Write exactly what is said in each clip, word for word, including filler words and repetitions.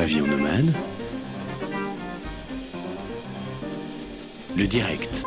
Pavillon Nomade, le direct.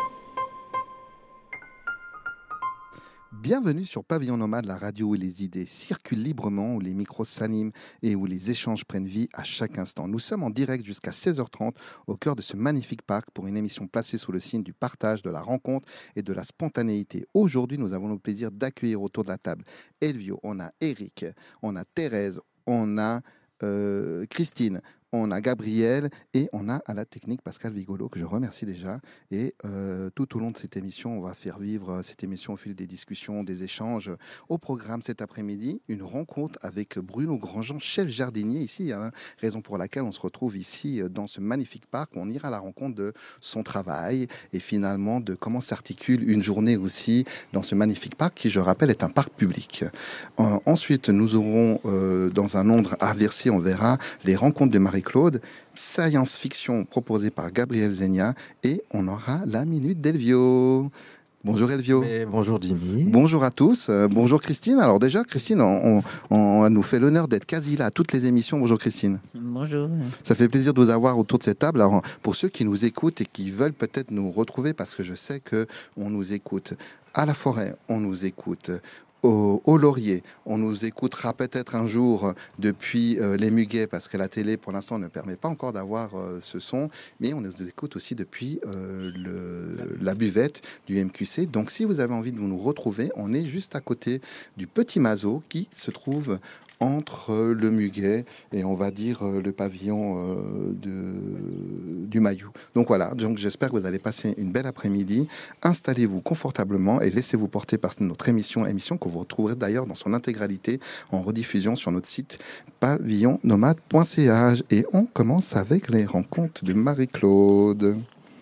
Bienvenue sur Pavillon Nomade, la radio où les idées circulent librement, où les micros s'animent et où les échanges prennent vie à chaque instant. Nous sommes en direct jusqu'à seize heures trente au cœur de ce magnifique parc pour une émission placée sous le signe du partage, de la rencontre et de la spontanéité. Aujourd'hui, nous avons le plaisir d'accueillir autour de la table Elvio, on a Eric, on a Thérèse, on a euh, Christine, on a Gabriel et on a à la technique Pascal Vigolo, que je remercie déjà. Et euh, tout au long de cette émission, on va faire vivre cette émission au fil des discussions, des échanges. Au programme cet après-midi, une rencontre avec Bruno Grandjean, chef jardinier ici, hein, raison pour laquelle on se retrouve ici dans ce magnifique parc. On ira à la rencontre de son travail et finalement de comment s'articule une journée aussi dans ce magnifique parc qui, je rappelle, est un parc public. Euh, ensuite, nous aurons euh, dans un ordre inversé, on verra les rencontres de Marie Claude, science-fiction proposée par Gabriel Zegna, et on aura la minute d'Elvio. Bonjour Elvio. Mais bonjour Jimmy. Bonjour à tous. Euh, bonjour Christine. Alors déjà, Christine, on, on, on nous fait l'honneur d'être quasi là à toutes les émissions. Bonjour Christine. Bonjour. Ça fait plaisir de vous avoir autour de cette table. Alors, pour ceux qui nous écoutent et qui veulent peut-être nous retrouver, parce que je sais qu'on nous écoute à la forêt, on nous écoute Au, au Laurier. On nous écoutera peut-être un jour depuis euh, les Muguets, parce que la télé, pour l'instant, ne permet pas encore d'avoir euh, ce son, mais on nous écoute aussi depuis euh, le, la buvette du M Q C. Donc, si vous avez envie de nous retrouver, on est juste à côté du Petit Mazo, qui se trouve entre le Muguet et on va dire le pavillon euh, de, du Mailloux. Donc voilà, donc j'espère que vous allez passer une belle après-midi. Installez-vous confortablement et laissez-vous porter par notre émission, émission que vous retrouverez d'ailleurs dans son intégralité en rediffusion sur notre site pavillon nomade point c h. Et on commence avec les rencontres de Marie-Claude.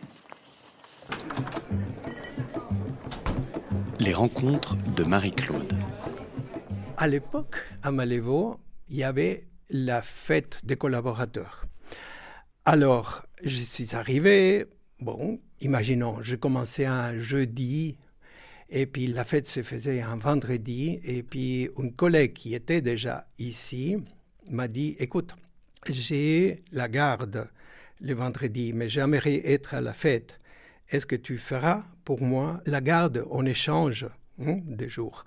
Les rencontres de Marie-Claude. À l'époque, à Malévo, il y avait la fête des collaborateurs. Alors, je suis arrivé, bon, imaginons, je commençais un jeudi, et puis la fête se faisait un vendredi, et puis une collègue qui était déjà ici m'a dit, écoute, j'ai la garde le vendredi, mais j'aimerais être à la fête. Est-ce que tu feras pour moi la garde en échange hein, des jours?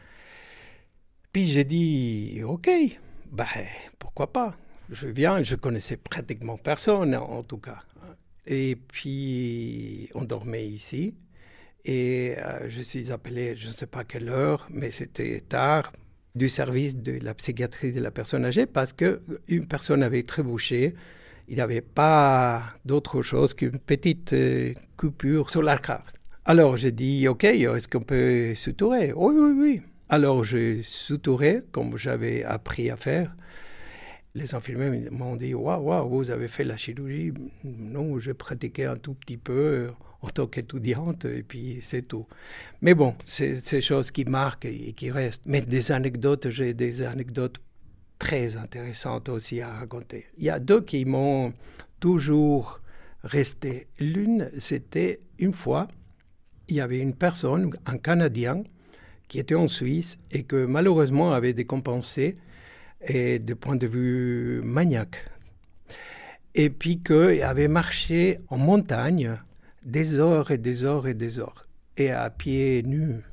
Puis j'ai dit, OK, ben, pourquoi pas? Je viens, je connaissais pratiquement personne en tout cas. Et puis on dormait ici et euh, je suis appelé, je ne sais pas quelle heure, mais c'était tard, du service de la psychiatrie de la personne âgée parce qu'une personne avait trébuché. Il n'y avait pas d'autre chose qu'une petite euh, coupure sur la carte. Alors j'ai dit, OK, est-ce qu'on peut suturer? Oui, oui, oui. Alors, j'ai suturé, comme j'avais appris à faire. Les infirmiers m'ont dit, waouh, wow, vous avez fait la chirurgie. Non, j'ai pratiqué un tout petit peu en tant qu'étudiante, et puis c'est tout. Mais bon, c'est ces choses qui marquent et qui restent. Mais des anecdotes, j'ai des anecdotes très intéressantes aussi à raconter. Il y a deux qui m'ont toujours resté. L'une, c'était une fois, il y avait une personne, un Canadien, qui était en Suisse et que malheureusement avait décompensé et de point de vue maniaque. Et puis qu'il avait marché en montagne des heures et des heures et des heures, et à pieds nus.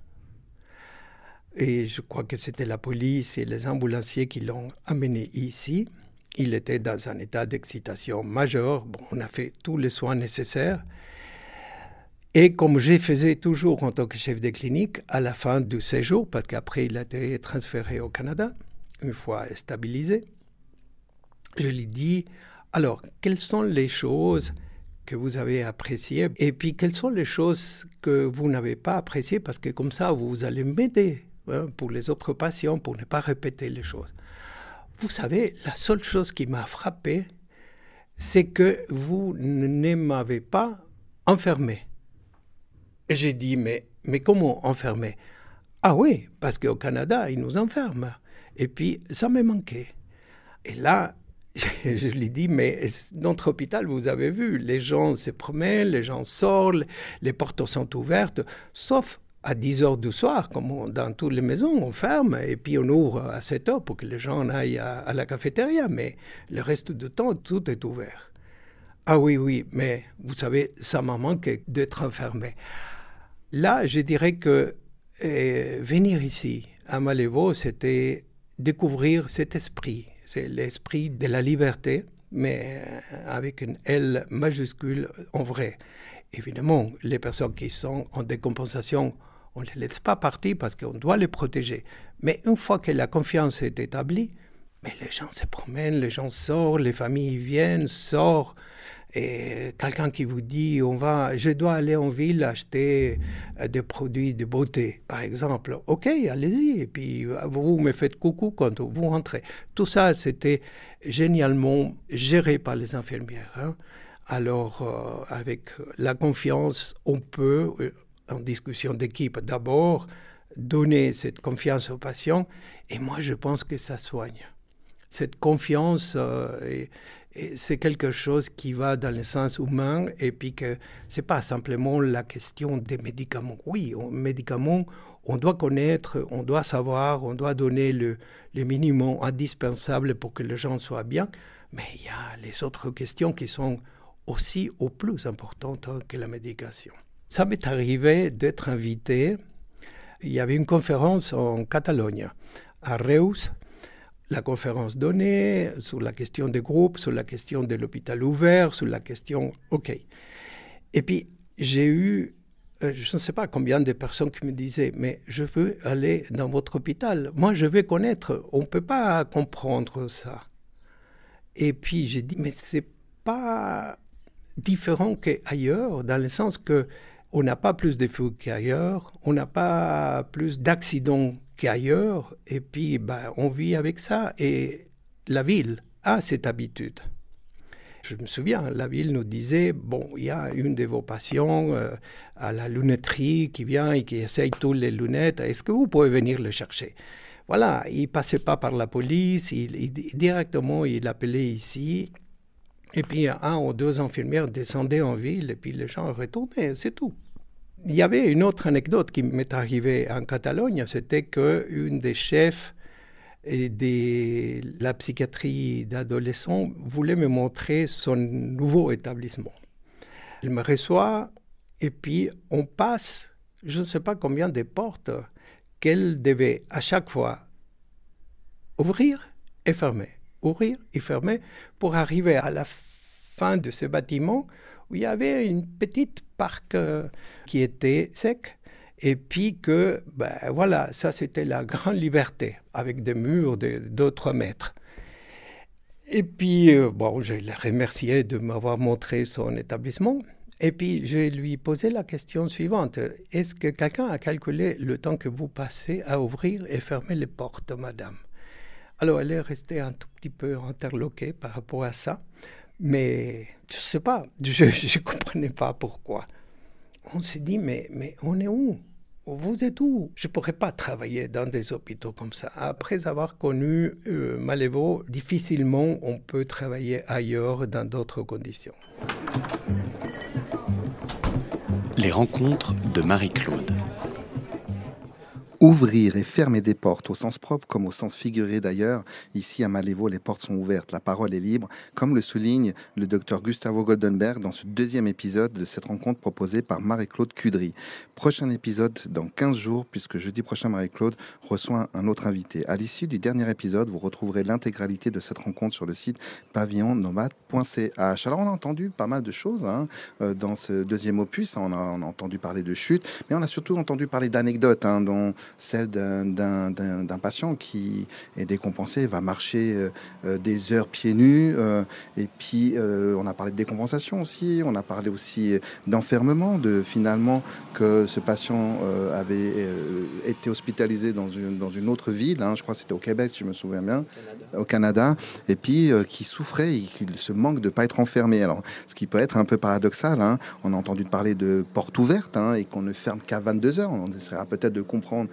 Et je crois que c'était la police et les ambulanciers qui l'ont amené ici. Il était dans un état d'excitation majeure. Bon, on a fait tous les soins nécessaires. Et comme je faisais toujours en tant que chef de clinique, à la fin du séjour, parce qu'après il a été transféré au Canada, une fois stabilisé, je lui dis, alors, quelles sont les choses que vous avez appréciées et puis quelles sont les choses que vous n'avez pas appréciées, parce que comme ça, vous allez m'aider hein, pour les autres patients, pour ne pas répéter les choses. Vous savez, la seule chose qui m'a frappé, c'est que vous ne m'avez pas enfermé. Et j'ai dit, mais, mais comment enfermer? Ah oui, parce qu'au Canada, ils nous enferment. Et puis, ça me manquait. Et là, je lui dis, mais notre hôpital, vous avez vu, les gens se promènent, les gens sortent, les portes sont ouvertes, sauf à dix heures du soir, comme on, dans toutes les maisons, on ferme et puis on ouvre à sept heures pour que les gens aillent à, à la cafétéria. Mais le reste du temps, tout est ouvert. Ah oui, oui, mais vous savez, ça m'a manqué d'être enfermé. Là, je dirais que euh, venir ici, à Mallevo, c'était découvrir cet esprit. C'est l'esprit de la liberté, mais avec une L majuscule en vrai. Évidemment, les personnes qui sont en décompensation, on ne les laisse pas partir parce qu'on doit les protéger. Mais une fois que la confiance est établie, mais les gens se promènent, les gens sortent, les familles viennent, sortent. Et quelqu'un qui vous dit, on va, je dois aller en ville acheter des produits de beauté, par exemple. OK, allez-y. Et puis, vous me faites coucou quand vous rentrez. Tout ça, c'était génialement géré par les infirmières. Hein. Alors, euh, avec la confiance, on peut, en discussion d'équipe, d'abord, donner cette confiance aux patients. Et moi, je pense que ça soigne. Cette confiance, euh, est, est, c'est quelque chose qui va dans le sens humain et puis que ce n'est pas simplement la question des médicaments. Oui, on, médicaments, on doit connaître, on doit savoir, on doit donner le, le minimum indispensable pour que les gens soient bien, mais il y a les autres questions qui sont aussi au plus importantes que la médication. Ça m'est arrivé d'être invité, il y avait une conférence en Catalogne, à Reus. La conférence donnée sur la question des groupes, sur la question de l'hôpital ouvert, sur la question... OK. Et puis, j'ai eu, euh, je ne sais pas combien de personnes qui me disaient, mais je veux aller dans votre hôpital. Moi, je veux connaître. On ne peut pas comprendre ça. Et puis, j'ai dit, mais ce n'est pas différent qu'ailleurs, dans le sens qu'on n'a pas plus de fugues qu'ailleurs, on n'a pas plus d'accidents qu'ailleurs, et puis ben, on vit avec ça. Et la ville a cette habitude. Je me souviens, la ville nous disait, bon, il y a une de vos patients euh, à la lunetterie qui vient et qui essaye toutes les lunettes, est-ce que vous pouvez venir le chercher? Voilà, il ne passait pas par la police, il, il, directement il appelait ici, et puis un ou deux infirmières descendaient en ville, et puis les gens retournaient, c'est tout. Il y avait une autre anecdote qui m'est arrivée en Catalogne, c'était qu'une des chefs de la psychiatrie d'adolescents voulait me montrer son nouveau établissement. Elle me reçoit et puis on passe, je ne sais pas combien de portes qu'elle devait à chaque fois ouvrir et fermer, ouvrir et fermer pour arriver à la fin de ce bâtiment où il y avait une petite parc euh, qui était sec, et puis que, ben voilà, ça c'était la grande liberté, avec des murs de deux trois mètres. Et puis, euh, bon, je l'ai remercié de m'avoir montré son établissement, et puis je lui posais la question suivante. Est-ce que quelqu'un a calculé le temps que vous passez à ouvrir et fermer les portes, madame? Alors, elle est restée un tout petit peu interloquée par rapport à ça. Mais je ne sais pas, je ne comprenais pas pourquoi. On s'est dit, mais, mais on est où? Vous êtes où? Je ne pourrais pas travailler dans des hôpitaux comme ça. Après avoir connu euh, Mallevo, difficilement on peut travailler ailleurs dans d'autres conditions. Les rencontres de Marie-Claude. Ouvrir et fermer des portes, au sens propre comme au sens figuré d'ailleurs. Ici à Mallevo, les portes sont ouvertes, la parole est libre, comme le souligne le docteur Gustavo Goldenberg dans ce deuxième épisode de cette rencontre proposée par Marie-Claude Cudry. Prochain épisode dans quinze jours, puisque jeudi prochain, Marie-Claude reçoit un autre invité. À l'issue du dernier épisode, vous retrouverez l'intégralité de cette rencontre sur le site pavillon nomade point c h. Alors on a entendu pas mal de choses hein, dans ce deuxième opus, on a, on a entendu parler de chute, mais on a surtout entendu parler d'anecdotes, hein, dont celle d'un, d'un, d'un, d'un patient qui est décompensé, va marcher euh, des heures pieds nus, euh, et puis euh, on a parlé de décompensation aussi, on a parlé aussi d'enfermement, de finalement que ce patient euh, avait euh, été hospitalisé dans une, dans une autre ville, hein, je crois que c'était au Québec si je me souviens bien, au Canada, et puis euh, qui souffrait et qui se manque de ne pas être enfermé. Alors, ce qui peut être un peu paradoxal, hein, on a entendu parler de portes ouvertes hein, et qu'on ne ferme qu'à vingt-deux heures, on essaiera peut-être de comprendre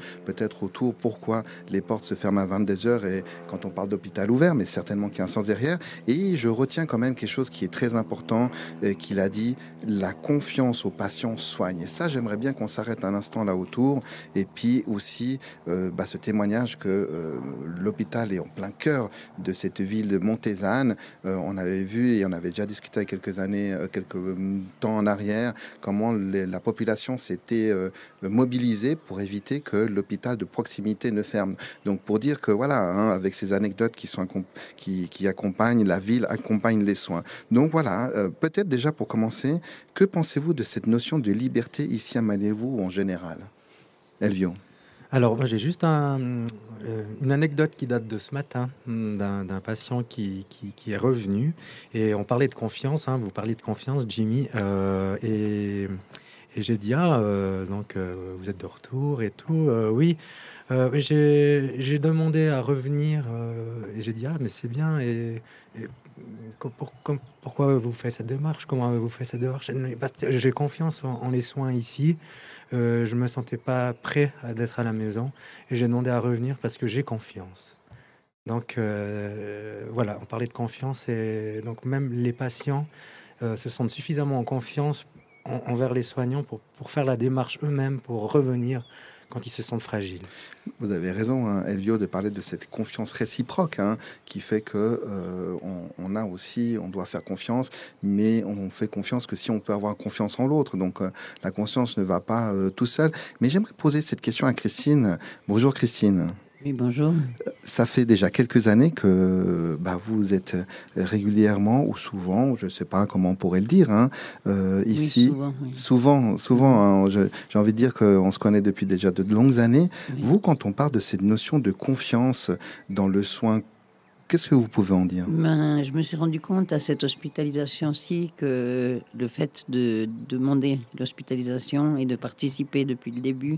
peut-être autour pourquoi les portes se ferment à vingt-deux heures et quand on parle d'hôpital ouvert, mais certainement qu'il y a un sens derrière. Et je retiens quand même quelque chose qui est très important, euh, qu'il a dit, la confiance aux patients soigne. Et ça, j'aimerais bien qu'on s'arrête un instant là autour. Et puis aussi, euh, bah, ce témoignage que euh, l'hôpital est en plein cœur de cette ville de Montezanne. Euh, on avait vu et on avait déjà discuté il y a quelques années, euh, quelques temps en arrière, comment les, la population s'était euh, mobilisée pour éviter que l'hôpital de proximité ne ferme. Donc pour dire que voilà, hein, avec ces anecdotes qui, sont, qui, qui accompagnent, la ville accompagne les soins. Donc voilà, euh, peut-être déjà pour commencer, que pensez-vous de cette notion de liberté ici à Mallevo en général? Elvio. Alors, moi, j'ai juste un, euh, une anecdote qui date de ce matin, d'un, d'un patient qui, qui, qui est revenu. Et on parlait de confiance, hein, vous parliez de confiance, Jimmy. Euh, et, et j'ai dit, ah, euh, donc, euh, vous êtes de retour et tout. Euh, oui, euh, j'ai, j'ai demandé à revenir. Euh, et j'ai dit, ah, mais c'est bien. Et, et pour, pour, pourquoi vous faites cette démarche? Comment vous faites cette démarche? J'ai confiance en, en les soins ici. Euh, je me sentais pas prêt à d'être à la maison et j'ai demandé à revenir parce que j'ai confiance. Donc euh, voilà, on parlait de confiance et donc même les patients euh, se sentent suffisamment en confiance en, envers les soignants pour, pour faire la démarche eux-mêmes, pour revenir quand ils se sentent fragiles. Vous avez raison, hein, Elvio, de parler de cette confiance réciproque, hein, qui fait que euh, on, on a aussi, on doit faire confiance, mais on fait confiance que si on peut avoir confiance en l'autre. Donc euh, la confiance ne va pas euh, tout seul. Mais j'aimerais poser cette question à Christine. Bonjour Christine. Oui, bonjour. Ça fait déjà quelques années que bah, vous êtes régulièrement ou souvent, je ne sais pas comment on pourrait le dire, hein, euh, ici. Oui, souvent, oui. souvent, souvent hein, je, j'ai envie de dire qu'on se connaît depuis déjà de longues années. Oui. Vous, quand on parle de cette notion de confiance dans le soin, qu'est-ce que vous pouvez en dire? Ben, je me suis rendu compte à cette hospitalisation-ci que le fait de demander l'hospitalisation et de participer depuis le début,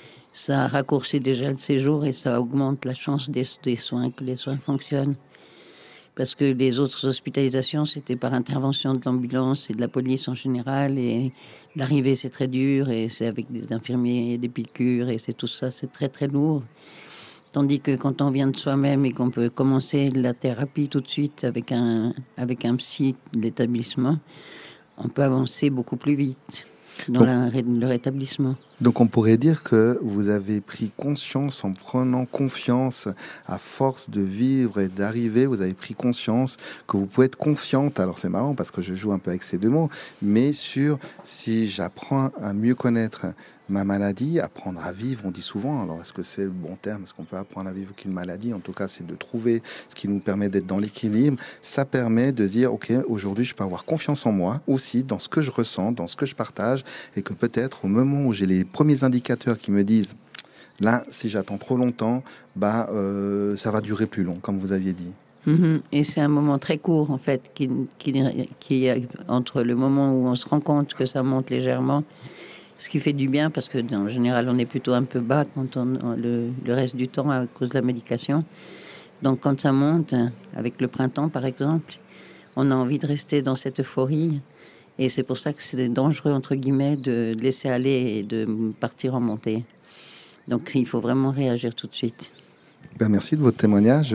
ça raccourcit déjà le séjour et ça augmente la chance des, des soins, que les soins fonctionnent. Parce que les autres hospitalisations, c'était par intervention de l'ambulance et de la police en général. Et l'arrivée, c'est très dur et c'est avec des infirmiers et des piqûres et c'est tout ça, c'est très très lourd. Tandis que quand on vient de soi-même et qu'on peut commencer la thérapie tout de suite avec un, avec un psy de l'établissement, on peut avancer beaucoup plus vite dans donc, la, le rétablissement. Donc on pourrait dire que vous avez pris conscience en prenant confiance à force de vivre et d'arriver, vous avez pris conscience que vous pouvez être confiante, alors c'est marrant parce que je joue un peu avec ces deux mots, mais sur si j'apprends à mieux connaître ma maladie, apprendre à vivre, on dit souvent, alors est-ce que c'est le bon terme, est-ce qu'on peut apprendre à vivre qu'une maladie? En tout cas, c'est de trouver ce qui nous permet d'être dans l'équilibre. Ça permet de dire, ok, aujourd'hui, je peux avoir confiance en moi aussi, dans ce que je ressens, dans ce que je partage, et que peut-être au moment où j'ai les premiers indicateurs qui me disent, là, si j'attends trop longtemps, bah, euh, ça va durer plus long, comme vous aviez dit. Mmh. Et c'est un moment très court, en fait, qui, qui, qui est entre le moment où on se rend compte que ça monte légèrement, ce qui fait du bien parce que en général on est plutôt un peu bas quand on, le, le reste du temps à cause de la médication. Donc quand ça monte, avec le printemps par exemple, on a envie de rester dans cette euphorie et c'est pour ça que c'est dangereux entre guillemets de laisser aller et de partir en montée. Donc il faut vraiment réagir tout de suite. Ben, merci de votre témoignage.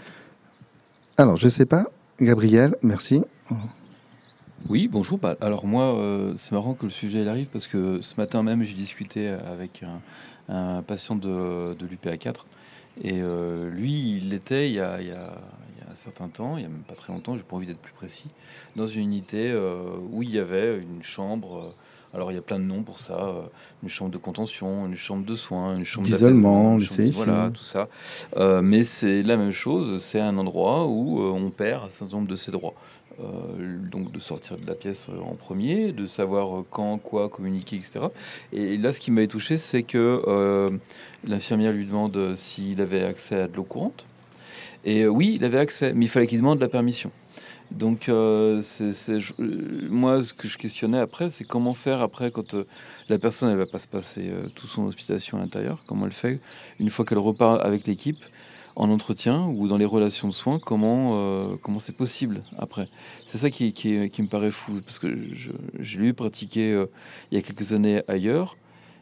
Alors je sais pas, Gabriel, merci. Oui, bonjour. Bah, alors moi, euh, c'est marrant que le sujet il arrive parce que ce matin même, j'ai discuté avec un, un patient de, de l'U P A quatre. Et euh, lui, il était il y, a, il, y a, il y a un certain temps, il n'y a même pas très longtemps, j'ai pas envie d'être plus précis, dans une unité euh, où il y avait une chambre. Euh, alors il y a plein de noms pour ça, euh, une chambre de contention, une chambre de soins, une chambre d'isolement, chambre, voilà, tout ça. Euh, mais c'est la même chose, c'est un endroit où euh, on perd un certain nombre de ses droits. Euh, donc de sortir de la pièce en premier, de savoir quand, quoi communiquer, et cetera. Et là, ce qui m'avait touché, c'est que euh, l'infirmière lui demande s'il avait accès à de l'eau courante. Et euh, oui, il avait accès, mais il fallait qu'il demande la permission. Donc, euh, c'est, c'est, je, euh, moi, ce que je questionnais après, c'est comment faire après quand euh, la personne, elle va pas se passer euh, toute son hospitalisation à l'intérieur, comment elle fait une fois qu'elle repart avec l'équipe en entretien ou dans les relations de soins, comment euh, comment c'est possible après. C'est ça qui, qui, qui me paraît fou, parce que je, j'ai lu pratiquer euh, il y a quelques années ailleurs,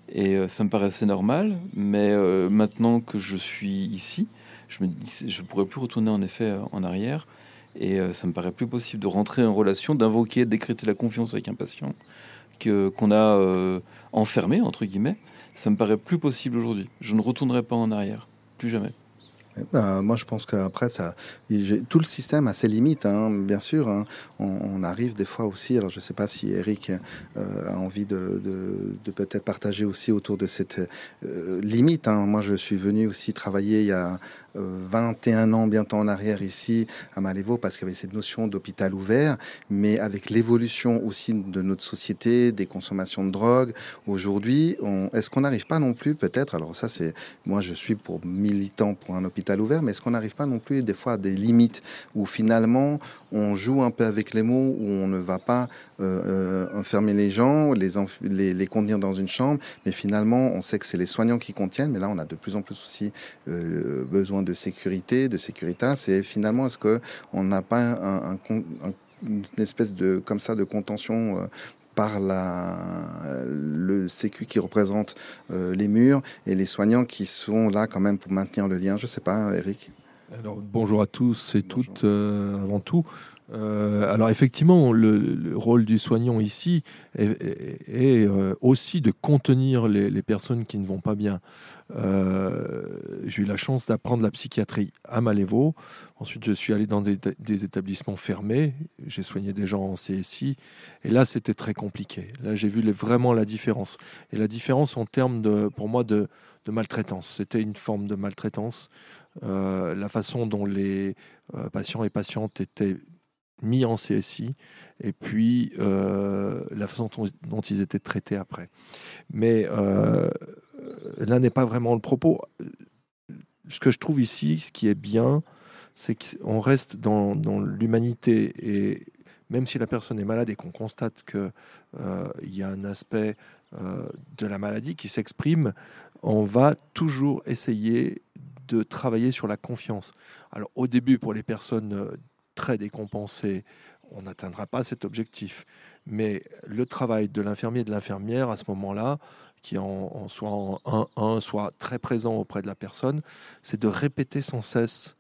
Et euh, ça me paraissait normal, mais euh, maintenant que je suis ici, je me dis, je pourrais plus retourner en effet en arrière. Et euh, ça me paraît plus possible de rentrer en relation, d'invoquer, de décréter la confiance avec un patient que, qu'on a euh, enfermé, entre guillemets. Ça me paraît plus possible aujourd'hui. Je ne retournerai pas en arrière, plus jamais. Ben, moi, je pense qu'après, ça, j'ai, tout le système a ses limites, hein, bien sûr. Hein. On, on arrive des fois aussi, alors je ne sais pas si Eric euh, a envie de, de, de peut-être partager aussi autour de cette euh, limite. Hein. Moi, je suis venu aussi travailler il y a euh, vingt et un ans bientôt en arrière ici à Malévo parce qu'il y avait cette notion d'hôpital ouvert, mais avec l'évolution aussi de notre société, des consommations de drogue, aujourd'hui, on, est-ce qu'on n'arrive pas non plus peut-être, alors ça c'est, moi je suis pour militant pour un hôpital ouvert, mais est-ce qu'on n'arrive pas non plus des fois à des limites où finalement on joue un peu avec les mots, où on ne va pas euh, euh, enfermer les gens, les, enf- les, les contenir dans une chambre, mais finalement on sait que c'est les soignants qui contiennent, mais là on a de plus en plus aussi euh, besoin de sécurité, de sécurité. C'est finalement, est-ce qu'on n'a pas un, un, un, une espèce de, comme ça, de contention euh, par la, le sécu qui représente euh, les murs et les soignants qui sont là quand même pour maintenir le lien. Je ne sais pas, Eric. Alors, bonjour à tous et bonjour. toutes euh, avant tout. Euh, alors effectivement, le, le rôle du soignant ici est, est, est euh, aussi de contenir les, les personnes qui ne vont pas bien. Euh, j'ai eu la chance d'apprendre la psychiatrie à Malévo. Ensuite, je suis allé dans des, des établissements fermés. J'ai soigné des gens en C S I. Et là, c'était très compliqué. Là, j'ai vu les, vraiment la différence. Et la différence en termes, de, pour moi, de, de maltraitance. C'était une forme de maltraitance. Euh, la façon dont les euh, patients et patientes étaient mis en C S I, et puis euh, la façon dont, dont ils étaient traités après. Mais euh, là n'est pas vraiment le propos. Ce que je trouve ici, ce qui est bien, c'est qu'on reste dans, dans l'humanité, et même si la personne est malade et qu'on constate qu'il euh, y a un aspect euh, de la maladie qui s'exprime, on va toujours essayer de travailler sur la confiance. Alors au début, pour les personnes très décompensées, on n'atteindra pas cet objectif. Mais le travail de l'infirmier et de l'infirmière à ce moment-là, qui en, en soit en un un, soit très présent auprès de la personne, c'est de répéter sans cesse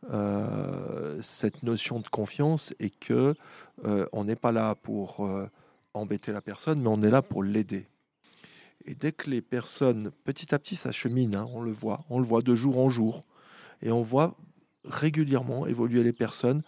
euh, cette notion de confiance, et que euh, on n'est pas là pour euh, embêter la personne, mais on est là pour l'aider. Et dès que les personnes, petit à petit, ça chemine, hein, on le voit, on le voit de jour en jour, et on voit régulièrement évoluer les personnes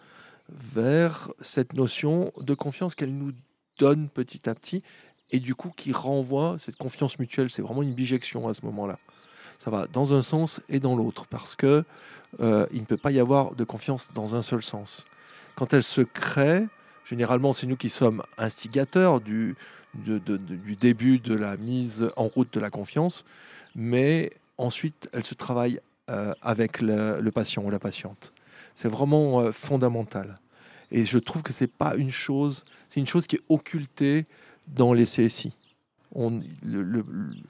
vers cette notion de confiance qu'elles nous donnent petit à petit, et du coup qui renvoie cette confiance mutuelle. C'est vraiment une bijection à ce moment-là. Ça va dans un sens et dans l'autre, parce que euh, il ne peut pas y avoir de confiance dans un seul sens. Quand elle se crée, généralement c'est nous qui sommes instigateurs du, de, de, de, du début de la mise en route de la confiance, mais ensuite elle se travaille euh, avec le, le patient ou la patiente. C'est vraiment euh, fondamental. Et je trouve que c'est pas une chose, c'est une chose qui est occultée dans les C S I. On, le, le,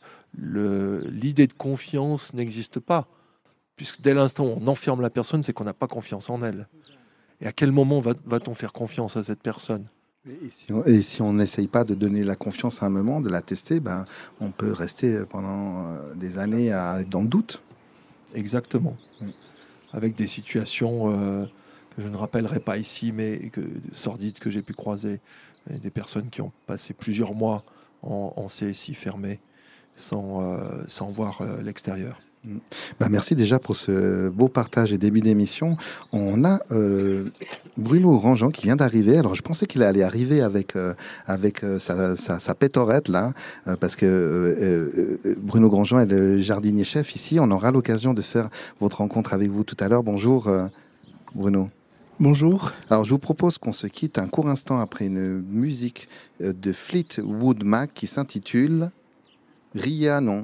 le, l'idée de confiance n'existe pas, puisque dès l'instant où on enferme la personne, c'est qu'on n'a pas confiance en elle. Et à quel moment va, va-t-on faire confiance à cette personne ? Et si on, et si on n'essaye pas de donner la confiance à un moment, de la tester, ben, on peut rester pendant des années à être dans le doute. Exactement. Oui. Avec des situations euh, que je ne rappellerai pas ici, mais que, sordides que j'ai pu croiser. Et des personnes qui ont passé plusieurs mois en, en C S I fermé, sans, euh, sans voir euh, l'extérieur. Bah merci déjà pour ce beau partage et début d'émission. On a euh, Bruno Grandjean qui vient d'arriver. Alors je pensais qu'il allait arriver avec euh, avec euh, sa, sa, sa pétorette là, euh, parce que euh, euh, Bruno Grandjean est le jardinier chef ici. On aura l'occasion de faire votre rencontre avec vous tout à l'heure. Bonjour euh, Bruno. Bonjour. Alors je vous propose qu'on se quitte un court instant après une musique de Fleetwood Mac qui s'intitule Rhiannon.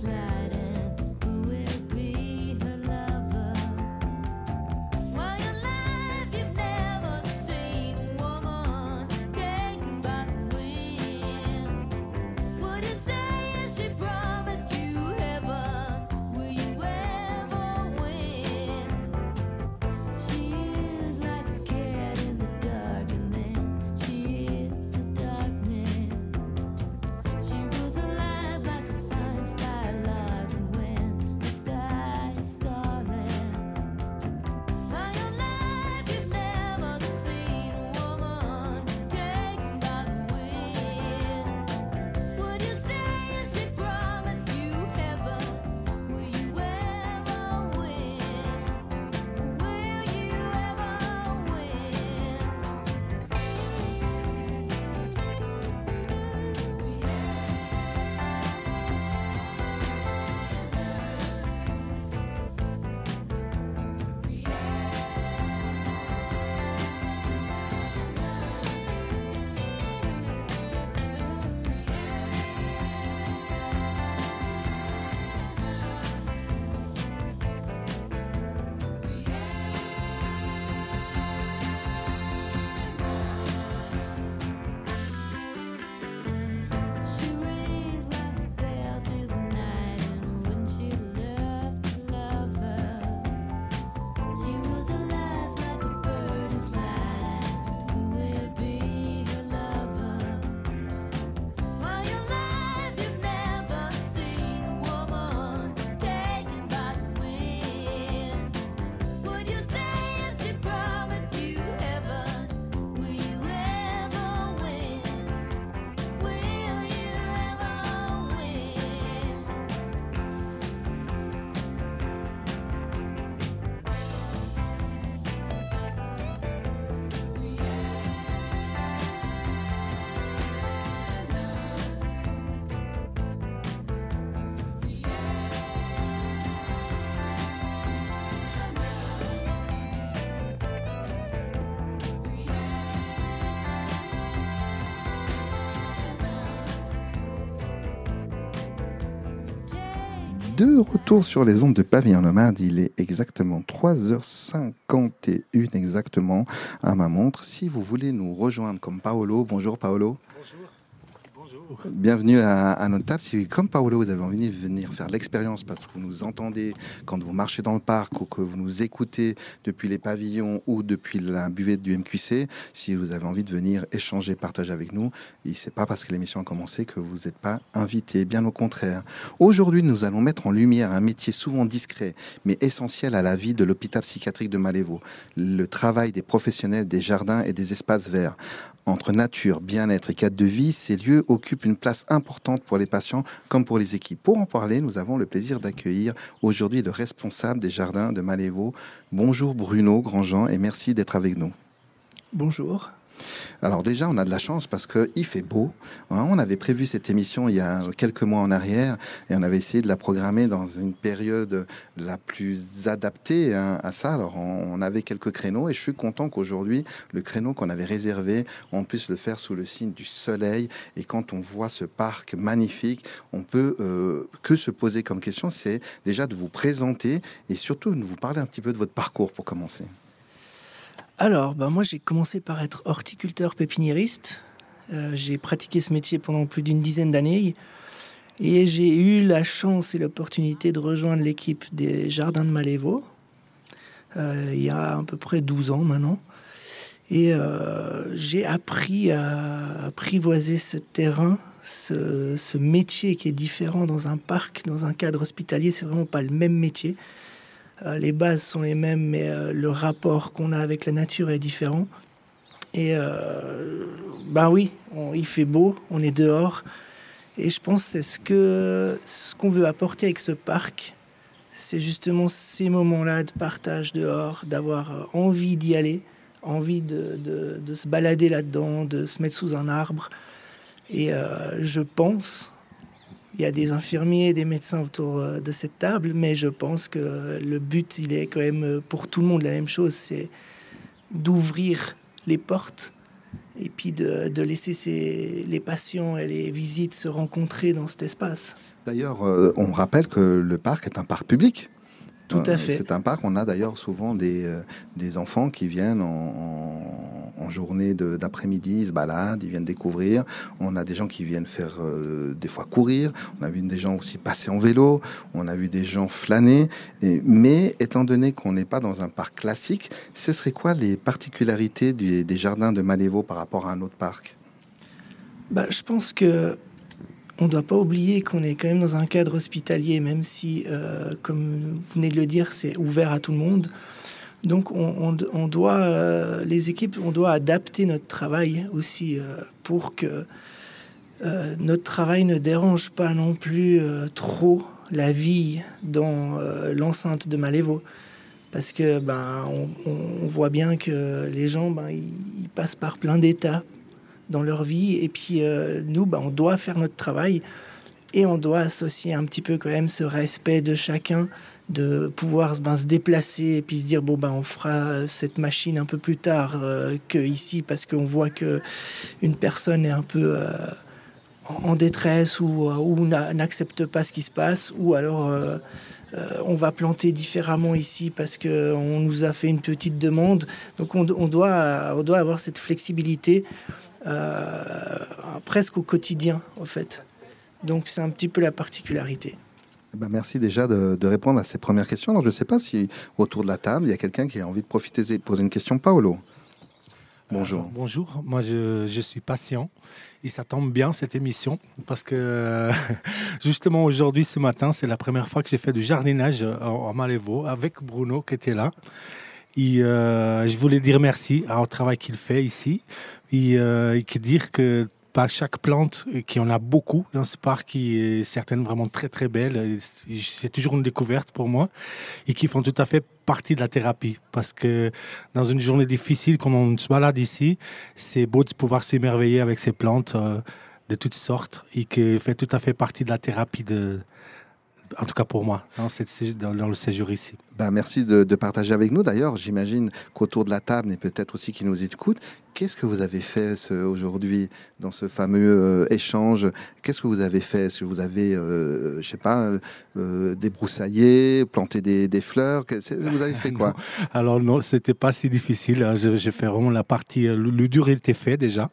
Well, you De retour sur les ondes de Pavillon Nomade, il est exactement trois heures cinquante et une exactement à ma montre. Si vous voulez nous rejoindre comme Paolo, bonjour Paolo. Bienvenue à, à notre table. Si, comme Paolo, vous avez envie de venir faire l'expérience parce que vous nous entendez quand vous marchez dans le parc ou que vous nous écoutez depuis les pavillons ou depuis la buvette du M Q C, si vous avez envie de venir échanger, partager avec nous, et c'est pas parce que l'émission a commencé que vous n'êtes pas invité, bien au contraire. Aujourd'hui, nous allons mettre en lumière un métier souvent discret mais essentiel à la vie de l'hôpital psychiatrique de Malévo, le travail des professionnels des jardins et des espaces verts. Entre nature, bien-être et cadre de vie, ces lieux occupent une place importante pour les patients comme pour les équipes. Pour en parler, nous avons le plaisir d'accueillir aujourd'hui le responsable des jardins de Malévo. Bonjour Bruno Grandjean et merci d'être avec nous. Bonjour. Alors déjà, on a de la chance parce qu'il fait beau. On avait prévu cette émission il y a quelques mois en arrière et on avait essayé de la programmer dans une période la plus adaptée à ça. Alors on avait quelques créneaux et je suis content qu'aujourd'hui, le créneau qu'on avait réservé, on puisse le faire sous le signe du soleil. Et quand on voit ce parc magnifique, on peut euh, que se poser comme question, c'est déjà de vous présenter et surtout de vous parler un petit peu de votre parcours pour commencer. Alors, ben moi j'ai commencé par être horticulteur pépiniériste. Euh, j'ai pratiqué ce métier pendant plus d'une dizaine d'années et j'ai eu la chance et l'opportunité de rejoindre l'équipe des Jardins de Malévo euh, il y a à peu près douze ans maintenant. Et euh, j'ai appris à apprivoiser ce terrain, ce, ce métier qui est différent dans un parc, dans un cadre hospitalier. C'est vraiment pas le même métier. Euh, les bases sont les mêmes, mais euh, le rapport qu'on a avec la nature est différent. Et euh, ben oui, on, il fait beau, on est dehors. Et je pense que c'est ce, que, ce qu'on veut apporter avec ce parc. C'est justement ces moments-là de partage dehors, d'avoir envie d'y aller, envie de, de, de se balader là-dedans, de se mettre sous un arbre. Et euh, je pense... Il y a des infirmiers et des médecins autour de cette table, mais je pense que le but, il est quand même pour tout le monde la même chose, c'est d'ouvrir les portes et puis de, de laisser ces, les patients et les visites se rencontrer dans cet espace. D'ailleurs, euh, on rappelle que le parc est un parc public. Tout à fait. C'est un parc, on a d'ailleurs souvent des, euh, des enfants qui viennent en, en, en journée de, d'après-midi, ils se baladent, ils viennent découvrir. On a des gens qui viennent faire euh, des fois courir. On a vu des gens aussi passer en vélo. On a vu des gens flâner. Et, mais étant donné qu'on n'est pas dans un parc classique, ce serait quoi les particularités du, des jardins de Malévo par rapport à un autre parc ? Bah, je pense que on ne doit pas oublier qu'on est quand même dans un cadre hospitalier, même si, euh, comme vous venez de le dire, c'est ouvert à tout le monde. Donc, on, on, on doit, euh, les équipes, on doit adapter notre travail aussi euh, pour que euh, notre travail ne dérange pas non plus euh, trop la vie dans euh, l'enceinte de Malévo. Parce que ben, on, on voit bien que les gens, ben, ils, ils passent par plein d'étapes dans leur vie, et puis euh, nous, bah, on doit faire notre travail et on doit associer un petit peu quand même ce respect de chacun, de pouvoir ben, se déplacer et puis se dire bon ben on fera cette machine un peu plus tard euh, que ici parce qu'on voit que une personne est un peu euh, en détresse ou, ou n'accepte pas ce qui se passe, ou alors euh, euh, on va planter différemment ici parce que on nous a fait une petite demande. Donc on, on doit on doit avoir cette flexibilité. Euh, presque au quotidien en fait, donc c'est un petit peu la particularité. Ben merci déjà de, de répondre à ces premières questions. Alors je ne sais pas si autour de la table il y a quelqu'un qui a envie de profiter de poser une question. Paolo, bonjour. Euh, bonjour, moi je, je suis patient et ça tombe bien cette émission parce que euh, justement aujourd'hui ce matin c'est la première fois que j'ai fait du jardinage en, en Malévo avec Bruno qui était là. Et euh, je voulais dire merci au travail qu'il fait ici et, euh, et dire que pas chaque plante, qu'il y en a beaucoup dans ce parc, qui est certaines vraiment très très belles, c'est toujours une découverte pour moi et qui font tout à fait partie de la thérapie, parce que dans une journée difficile comme on se balade ici, c'est beau de pouvoir s'émerveiller avec ces plantes euh, de toutes sortes et qui fait tout à fait partie de la thérapie de en tout cas pour moi, dans, cette, dans, dans le séjour ici. Ben merci de, de partager avec nous. D'ailleurs, j'imagine qu'autour de la table, et peut-être aussi qui nous écoutent, qu'est-ce que vous avez fait ce, aujourd'hui dans ce fameux euh, échange? Qu'est-ce que vous avez fait? Est-ce que vous avez, euh, je sais pas, euh, débroussaillé, planté des, des fleurs? Vous avez fait quoi? Alors non, c'était pas si difficile. J'ai, j'ai fait vraiment la partie. Le, le dur était fait déjà.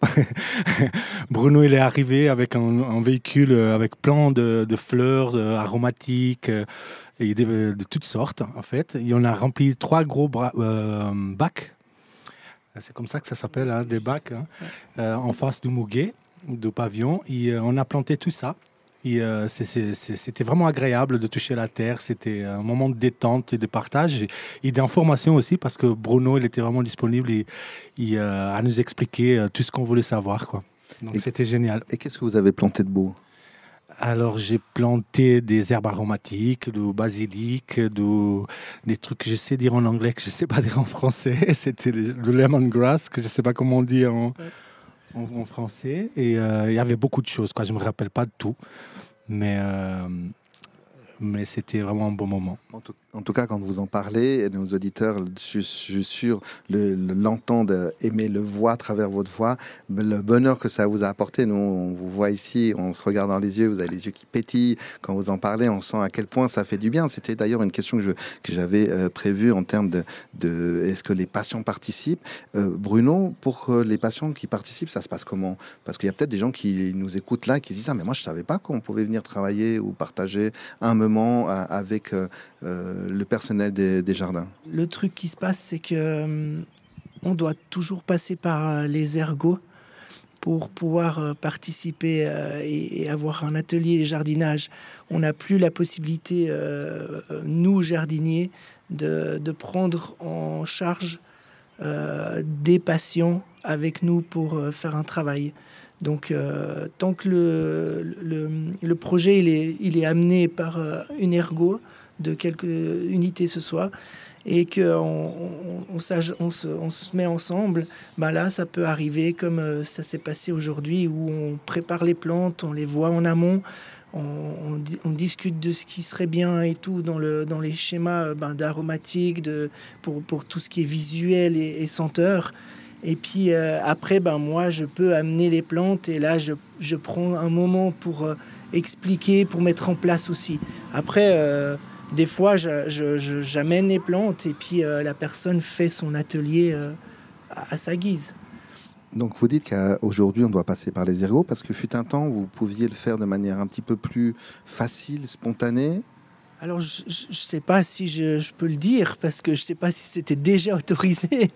Bruno, il est arrivé avec un, un véhicule avec plein de, de fleurs de, aromatiques. Et de, de toutes sortes, en fait. Et on a rempli trois gros bra- euh, bacs. C'est comme ça que ça s'appelle, hein, des bacs, hein, euh, en face du Muguet, du pavillon. Et euh, on a planté tout ça. Et euh, c'est, c'est, c'est, c'était vraiment agréable de toucher la terre. C'était un moment de détente et de partage. Et, et d'information aussi, parce que Bruno, il était vraiment disponible et, et, euh, à nous expliquer euh, tout ce qu'on voulait savoir, quoi. Donc et, c'était génial. Et qu'est-ce que vous avez planté de beau? Alors, j'ai planté des herbes aromatiques, du basilic, du, des trucs que je sais dire en anglais, que je ne sais pas dire en français. C'était le lemongrass, que je ne sais pas comment on dit en, en, en français. Et euh, il y avait beaucoup de choses, quoi. Je ne me rappelle pas de tout. Mais, euh, mais c'était vraiment un bon moment. En tout, en tout cas, quand vous en parlez, nos auditeurs, je, je suis sûr, le, le, l'entendent, aimer le voix à travers votre voix, le bonheur que ça vous a apporté. Nous, on vous voit ici, on se regarde dans les yeux, vous avez les yeux qui pétillent. Quand vous en parlez, on sent à quel point ça fait du bien. C'était d'ailleurs une question que, je, que j'avais euh, prévue en termes de, de est-ce que les patients participent. euh, Bruno, pour euh, les patients qui participent, ça se passe comment? Parce qu'il y a peut-être des gens qui nous écoutent là, qui se disent « Ah, mais moi, je ne savais pas qu'on pouvait venir travailler ou partager un moment euh, avec euh, euh, le personnel des, des jardins. » Le truc qui se passe, c'est que euh, on doit toujours passer par euh, les ergots pour pouvoir euh, participer euh, et, et avoir un atelier jardinage. On n'a plus la possibilité, euh, nous jardiniers, de, de prendre en charge euh, des patients avec nous pour euh, faire un travail. Donc, euh, tant que le, le, le projet il est, il est amené par euh, une ergo de quelques unités ce soir, et qu'on on, on, on, se, on se met ensemble, ben là, ça peut arriver comme euh, ça s'est passé aujourd'hui, où on prépare les plantes, on les voit en amont, on, on, on discute de ce qui serait bien et tout dans, le, dans les schémas ben, d'aromatiques, de, pour, pour tout ce qui est visuel et, et senteur. Et puis euh, après, ben, moi, je peux amener les plantes, et là, je, je prends un moment pour euh, expliquer, pour mettre en place aussi. Après... Euh, Des fois, je, je, je, j'amène les plantes et puis euh, la personne fait son atelier euh, à, à sa guise. Donc vous dites qu'aujourd'hui, on doit passer par les ergots parce que fut un temps, vous pouviez le faire de manière un petit peu plus facile, spontanée. Alors, je ne sais pas si je, je peux le dire, parce que je ne sais pas si c'était déjà autorisé.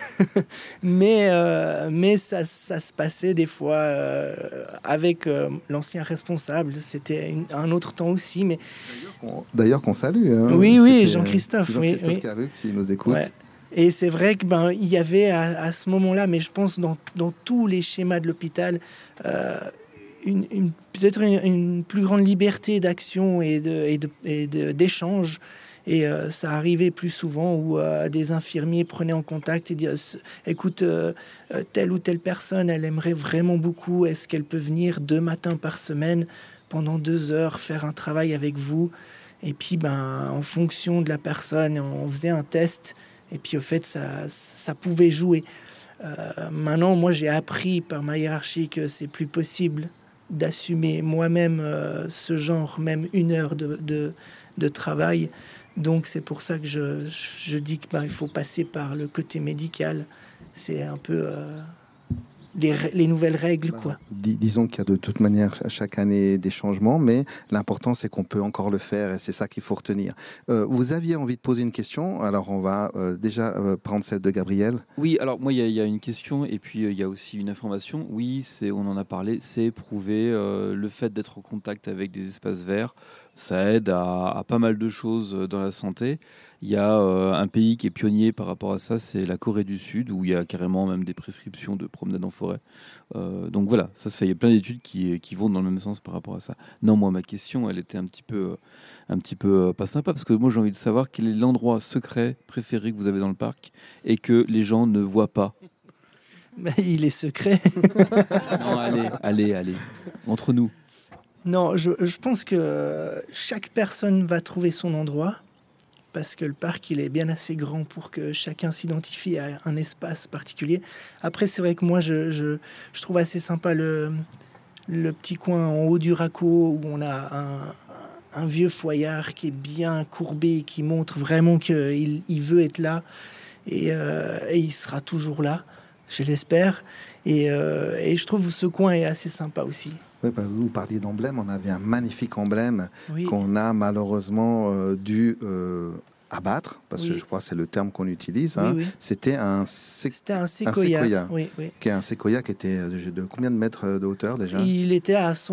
mais euh, mais ça, ça se passait des fois euh, avec euh, l'ancien responsable. C'était une, un autre temps aussi. Mais... D'ailleurs, qu'on, d'ailleurs, qu'on salue. Hein. Oui, oui, Jean-Christophe. Jean-Christophe oui, Caruc, s'il nous écoute. Ouais. Et c'est vrai qu'il ben, y avait à, à ce moment-là, mais je pense dans, dans tous les schémas de l'hôpital, euh, Une, une, peut-être une, une plus grande liberté d'action et, de, et, de, et de, d'échange. Et euh, ça arrivait plus souvent où euh, des infirmiers prenaient en contact et disaient « Écoute, euh, telle ou telle personne, elle aimerait vraiment beaucoup. Est-ce qu'elle peut venir deux matins par semaine pendant deux heures faire un travail avec vous ?» Et puis, ben, en fonction de la personne, on faisait un test. Et puis, au fait, ça, ça pouvait jouer. Euh, maintenant, moi, j'ai appris par ma hiérarchie que c'est plus possible d'assumer moi-même euh, ce genre, même une heure de, de, de travail. Donc c'est pour ça que je, je dis qu'il bah, faut passer par le côté médical. C'est un peu euh, les, les nouvelles règles, bah, quoi. Dis, disons qu'il y a de toute manière chaque année des changements, mais l'important c'est qu'on peut encore le faire et c'est ça qu'il faut retenir. Euh, vous aviez envie de poser une question, alors on va euh, déjà euh, prendre celle de Gabriel. Oui, alors moi il y, y a une question et puis il euh, y a aussi une information. Oui, c'est, on en a parlé, c'est prouvé, euh, le fait d'être en contact avec des espaces verts, ça aide à, à pas mal de choses dans la santé. Il y a euh, un pays qui est pionnier par rapport à ça, c'est la Corée du Sud, où il y a carrément même des prescriptions de promenade en forêt. Euh, donc voilà, ça se fait. Il y a plein d'études qui, qui vont dans le même sens par rapport à ça. Non, moi, ma question, elle était un petit peu, un petit peu euh, pas sympa, parce que moi, j'ai envie de savoir quel est l'endroit secret préféré que vous avez dans le parc et que les gens ne voient pas. Mais il est secret. Non, allez, allez, allez, entre nous. Non, je, je pense que chaque personne va trouver son endroit. parce que le parc, il est bien assez grand pour que chacun s'identifie à un espace particulier. Après, c'est vrai que moi, je, je, je trouve assez sympa le, le petit coin en haut du Raco où on a un, un vieux foyard qui est bien courbé, qui montre vraiment qu'il il veut être là et, euh, et il sera toujours là, je l'espère. Et, euh, et je trouve que ce coin est assez sympa aussi. Oui, bah, vous parliez d'emblème, on avait un magnifique emblème Oui. qu'on a malheureusement euh, dû euh, abattre, parce Oui. que je crois que c'est le terme qu'on utilise. Hein. Oui, oui. C'était un, sé- C'était un séquoia. un séquoia, Oui, oui. qui est un séquoia qui était de, de combien de mètres de hauteur déjà? Il était à son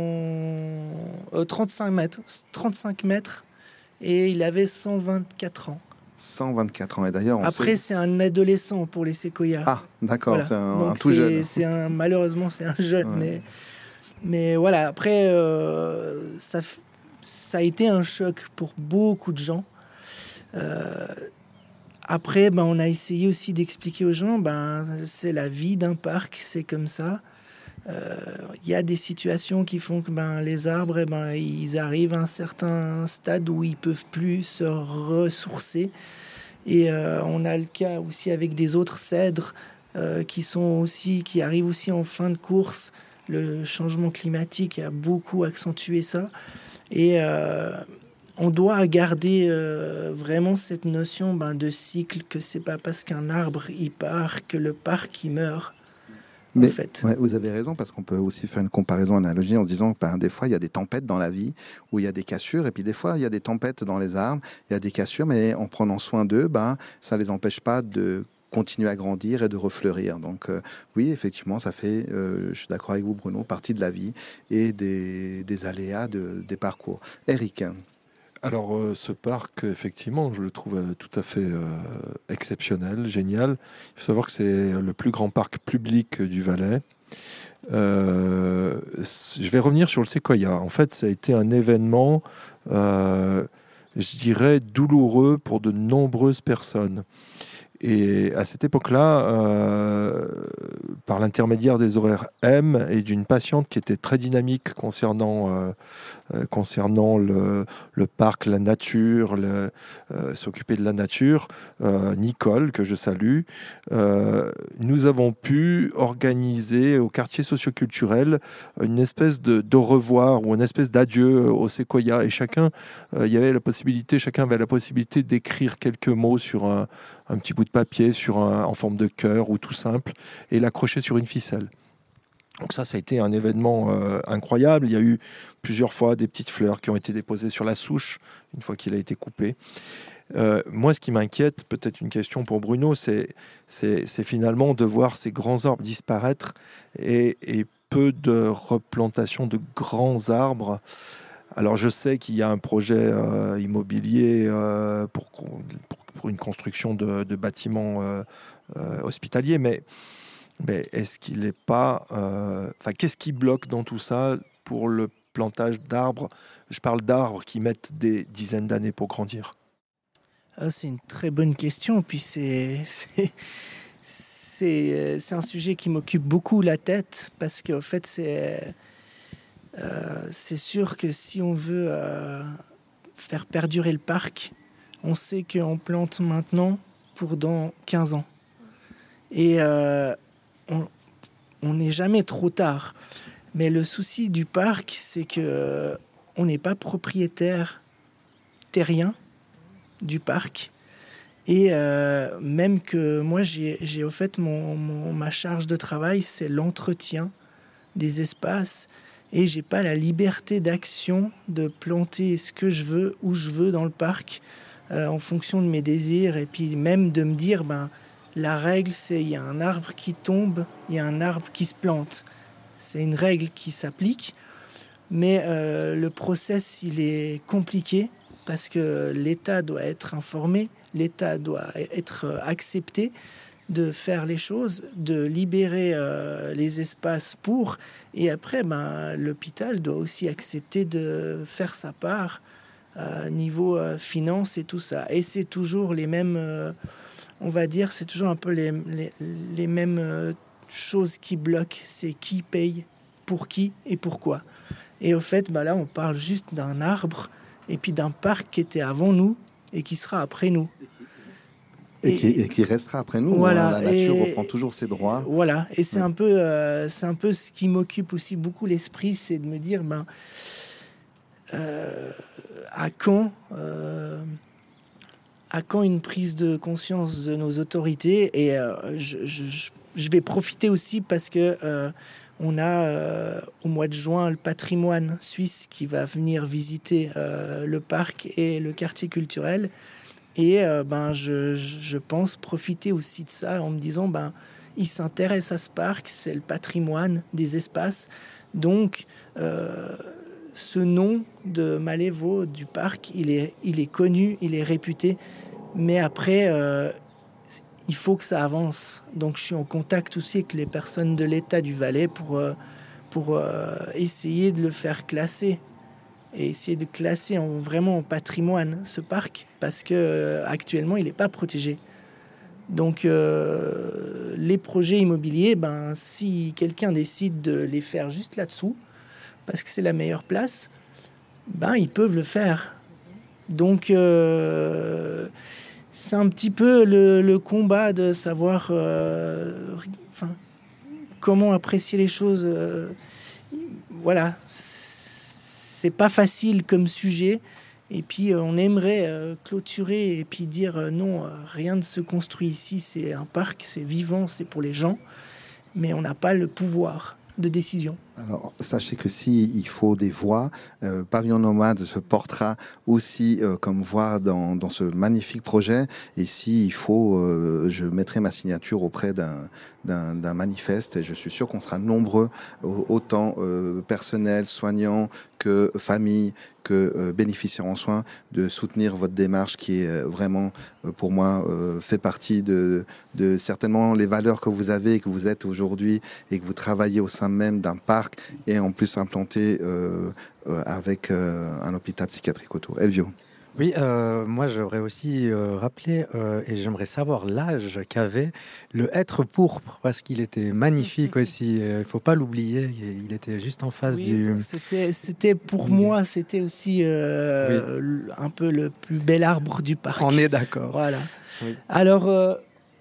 euh, trente-cinq mètres, trente-cinq mètres, et il avait cent vingt-quatre ans. cent vingt-quatre ans. Et d'ailleurs, on Après, sait... c'est un adolescent pour les séquoias. Ah, d'accord, Voilà. c'est un, Donc un tout c'est- jeune. C'est un, malheureusement, c'est un jeune. Ouais. Mais, mais voilà, après, euh, ça, f- ça a été un choc pour beaucoup de gens. Euh, après, ben, on a essayé aussi d'expliquer aux gens, ben, c'est la vie d'un parc, c'est comme ça. Il euh, y a des situations qui font que ben, les arbres, eh ben, ils arrivent à un certain stade où ils peuvent plus se ressourcer. Et euh, on a le cas aussi avec des autres cèdres euh, qui sont aussi, qui arrivent aussi en fin de course. Le changement climatique a beaucoup accentué ça. Et euh, on doit garder euh, vraiment cette notion ben, de cycle, que c'est pas parce qu'un arbre il part que le parc il meurt. Mais En fait. ouais, vous avez raison, parce qu'on peut aussi faire une comparaison, analogie en se disant que ben, des fois il y a des tempêtes dans la vie où il y a des cassures, et puis des fois il y a des tempêtes dans les arbres, il y a des cassures, mais en prenant soin d'eux, ben, ça ne les empêche pas de continuer à grandir et de refleurir. Donc euh, oui, effectivement, ça fait, euh, je suis d'accord avec vous Bruno, partie de la vie et des, des aléas de, des parcours. Eric. Alors, euh, ce parc, effectivement, je le trouve euh, tout à fait euh, exceptionnel, génial. Il faut savoir que c'est le plus grand parc public du Valais. Euh, je vais revenir sur le séquoia. En fait, ça a été un événement, euh, je dirais, douloureux pour de nombreuses personnes. Et à cette époque-là, euh, par l'intermédiaire des horaires M et d'une patiente qui était très dynamique concernant, euh, euh, concernant le, le parc, la nature, le, euh, s'occuper de la nature, euh, Nicole, que je salue, euh, nous avons pu organiser au quartier socioculturel une espèce de, de revoir ou une espèce d'adieu au séquoia. Et chacun, euh, il y avait la possibilité, chacun avait la possibilité d'écrire quelques mots sur un, un petit bout de papier sur un, en forme de cœur ou tout simple et l'accrocher sur une ficelle. Donc ça, ça a été un événement euh, incroyable. Il y a eu plusieurs fois des petites fleurs qui ont été déposées sur la souche une fois qu'il a été coupé. Euh, moi, ce qui m'inquiète, peut-être une question pour Bruno, c'est, c'est, c'est finalement de voir ces grands arbres disparaître et, et peu de replantation de grands arbres. Alors, je sais qu'il y a un projet euh, immobilier euh, pour, pour, pour une construction de, de bâtiments euh, euh, hospitaliers, mais, mais est-ce qu'il n'est pas... Euh, enfin, qu'est-ce qui bloque dans tout ça pour le plantage d'arbres? Je parle d'arbres qui mettent des dizaines d'années pour grandir. Ah, c'est une très bonne question. Puis c'est, c'est, c'est, c'est un sujet qui m'occupe beaucoup la tête parce qu'en fait, c'est... Euh, c'est sûr que si on veut euh, faire perdurer le parc, on sait qu'on plante maintenant pour dans quinze ans. Et euh, on n'est jamais trop tard. Mais le souci du parc, c'est que euh, on n'est pas propriétaire terrien du parc. Et euh, même que moi, j'ai, j'ai au fait mon, mon, ma charge de travail, c'est l'entretien des espaces. Et j'ai pas la liberté d'action de planter ce que je veux, où je veux dans le parc, euh, en fonction de mes désirs. Et puis même de me dire, ben, la règle, c'est il y a un arbre qui tombe, il y a un arbre qui se plante. C'est une règle qui s'applique. Mais euh, le process, il est compliqué parce que l'État doit être informé, l'État doit être accepté de faire les choses, de libérer euh, les espaces pour, et après, ben, l'hôpital doit aussi accepter de faire sa part euh, niveau euh, finance et tout ça. Et c'est toujours les mêmes, euh, on va dire, c'est toujours un peu les, les, les mêmes euh, choses qui bloquent. C'est qui paye, pour qui et pourquoi. Et au fait, ben là, on parle juste d'un arbre et puis d'un parc qui était avant nous, et qui sera après nous. Et, et, qui, et qui restera après nous. Voilà, hein. La nature et, reprend toujours ses droits. Voilà, et c'est, ouais. un peu, euh, c'est un peu ce qui m'occupe aussi beaucoup l'esprit, c'est de me dire, ben, euh, à quand euh, à quand une prise de conscience de nos autorités. Et euh, je, je, je vais profiter aussi parce que euh, on a euh, au mois de juin le patrimoine suisse qui va venir visiter euh, le parc et le quartier culturel. Et euh, ben, je, je pense profiter aussi de ça en me disant, ben, ils s'intéressent à ce parc, c'est le patrimoine des espaces. Donc, euh, ce nom de Malévo, du parc, il est, il est connu, il est réputé. Mais après, euh, il faut que ça avance. Donc, je suis en contact aussi avec les personnes de l'État du Valais pour, euh, pour euh, essayer de le faire classer. Et essayer de classer en, vraiment en patrimoine ce parc, parce que euh, actuellement il n'est pas protégé. Donc euh, les projets immobiliers, ben, si quelqu'un décide de les faire juste là-dessous, parce que c'est la meilleure place, ben, ils peuvent le faire. Donc euh, c'est un petit peu le, le combat de savoir euh, enfin, comment apprécier les choses. Euh, voilà. C'est pas facile comme sujet, et puis euh, on aimerait euh, clôturer et puis dire euh, non, euh, rien ne se construit ici, c'est un parc, c'est vivant, c'est pour les gens, mais on n'a pas le pouvoir de décision. Alors, sachez que si il faut des voix, euh, Pavillon Nomade se portera aussi euh, comme voix dans, dans ce magnifique projet. Et si il faut, euh, je mettrai ma signature auprès d'un, d'un, d'un manifeste. Et je suis sûr qu'on sera nombreux, autant euh, personnel, soignants que famille, que euh, bénéficiaires en soins, de soutenir votre démarche qui est euh, vraiment, euh, pour moi, euh, fait partie de, de certainement les valeurs que vous avez et que vous êtes aujourd'hui et que vous travaillez au sein même d'un parc et en plus implanté euh, euh, avec euh, un hôpital psychiatrique autour. Elvio. Oui, euh, moi j'aurais aussi euh, rappelé euh, et j'aimerais savoir l'âge qu'avait le hêtre pourpre, parce qu'il était magnifique aussi. Il ne faut pas l'oublier. Il était juste en face oui, du. C'était, c'était pour oui. moi, c'était aussi euh, oui. un peu le plus bel arbre du parc. On est d'accord. Voilà. Oui. Alors. Euh,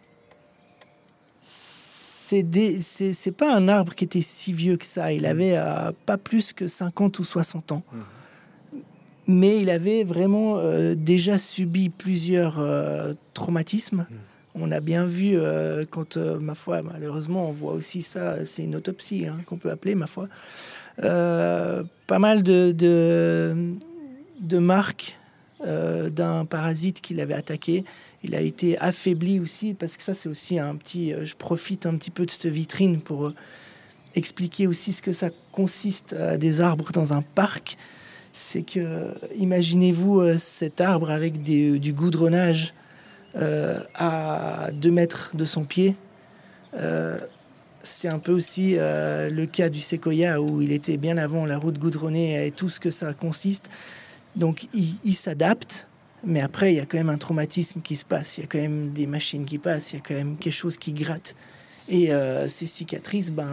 C'est, des, c'est, c'est pas un arbre qui était si vieux que ça. Il avait euh, pas plus que cinquante ou soixante ans. Mmh. Mais il avait vraiment euh, déjà subi plusieurs euh, traumatismes. Mmh. On a bien vu, euh, quand, euh, ma foi, malheureusement, on voit aussi ça, c'est une autopsie hein, qu'on peut appeler, ma foi. Euh, pas mal de, de, de marques euh, d'un parasite qui l'avait attaqué. Il a été affaibli aussi, parce que ça, c'est aussi un petit... Je profite un petit peu de cette vitrine pour expliquer aussi ce que ça consiste, à des arbres dans un parc. C'est que, imaginez-vous euh, cet arbre avec des, du goudronnage euh, à deux mètres de son pied. Euh, c'est un peu aussi euh, le cas du séquoia, où il était bien avant la route goudronnée et tout ce que ça consiste. Donc, il, il s'adapte. Mais après, il y a quand même un traumatisme qui se passe. Il y a quand même des machines qui passent. Il y a quand même quelque chose qui gratte. Et euh, ces cicatrices, ben,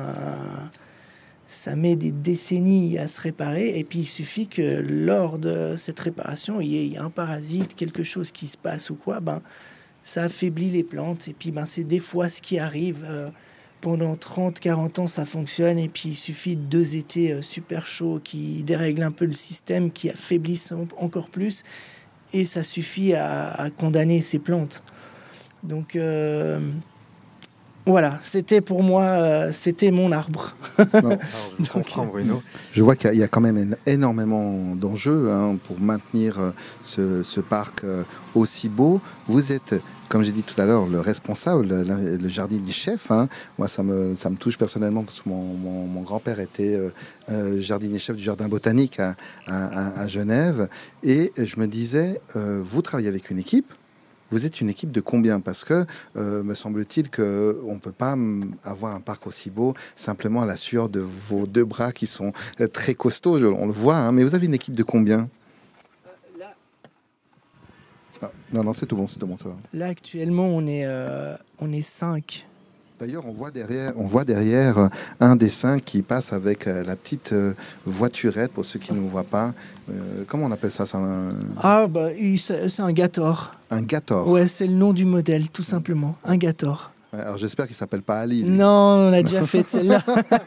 ça met des décennies à se réparer. Et puis, il suffit que lors de cette réparation, il y ait un parasite, quelque chose qui se passe ou quoi, ben, ça affaiblit les plantes. Et puis, ben, c'est des fois ce qui arrive. Euh, pendant trente, quarante ans, ça fonctionne. Et puis, il suffit de deux étés euh, super chauds qui dérèglent un peu le système, qui affaiblissent encore plus. Et ça suffit à, à condamner ces plantes. Donc euh, voilà, c'était pour moi, euh, c'était mon arbre. Alors, je comprends, Bruno. Je vois qu'il y a quand même énormément d'enjeux hein, pour maintenir ce, ce parc aussi beau. Vous êtes, comme j'ai dit tout à l'heure, le responsable, le, le jardinier-chef. Hein. Moi, ça me, ça me touche personnellement parce que mon, mon, mon grand-père était euh, jardinier-chef du jardin botanique à, à, à Genève. Et je me disais, euh, vous travaillez avec une équipe. Vous êtes une équipe de combien ? Parce que, euh, me semble-t-il qu'on ne peut pas avoir un parc aussi beau simplement à la sueur de vos deux bras qui sont très costauds, on le voit. Hein, mais vous avez une équipe de combien ? Ah, non, non, c'est tout bon, c'est tout bon, ça va. Là, actuellement, on est, euh, on est cinq D'ailleurs, on voit derrière, on voit derrière un dessin qui passe avec la petite voiturette, pour ceux qui ne voient pas. Euh, comment on appelle ça, c'est un... Ah, bah, c'est un Gator. Un Gator. Ouais, c'est le nom du modèle, tout simplement. Un Gator. Alors, j'espère qu'il ne s'appelle pas Ali. Lui. Non, on a déjà fait de celle-là.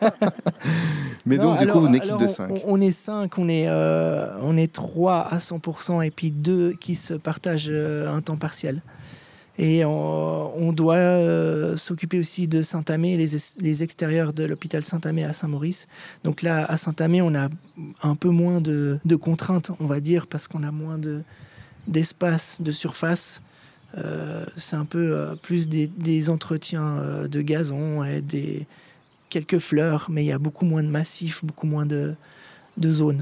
Mais non, donc, alors, du coup, une équipe alors, de cinq. On, on est cinq, on est, euh, on est trois à cent pour cent et puis deux qui se partagent euh, un temps partiel. Et on, on doit euh, s'occuper aussi de Saint-Amé, les, les extérieurs de l'hôpital Saint-Amé à Saint-Maurice. Donc là, à Saint-Amé, on a un peu moins de, de contraintes, on va dire, parce qu'on a moins de, d'espace, de surface. Euh, c'est un peu euh, plus des, des entretiens euh, de gazon et des, quelques fleurs, mais il y a beaucoup moins de massifs, beaucoup moins de, de zones.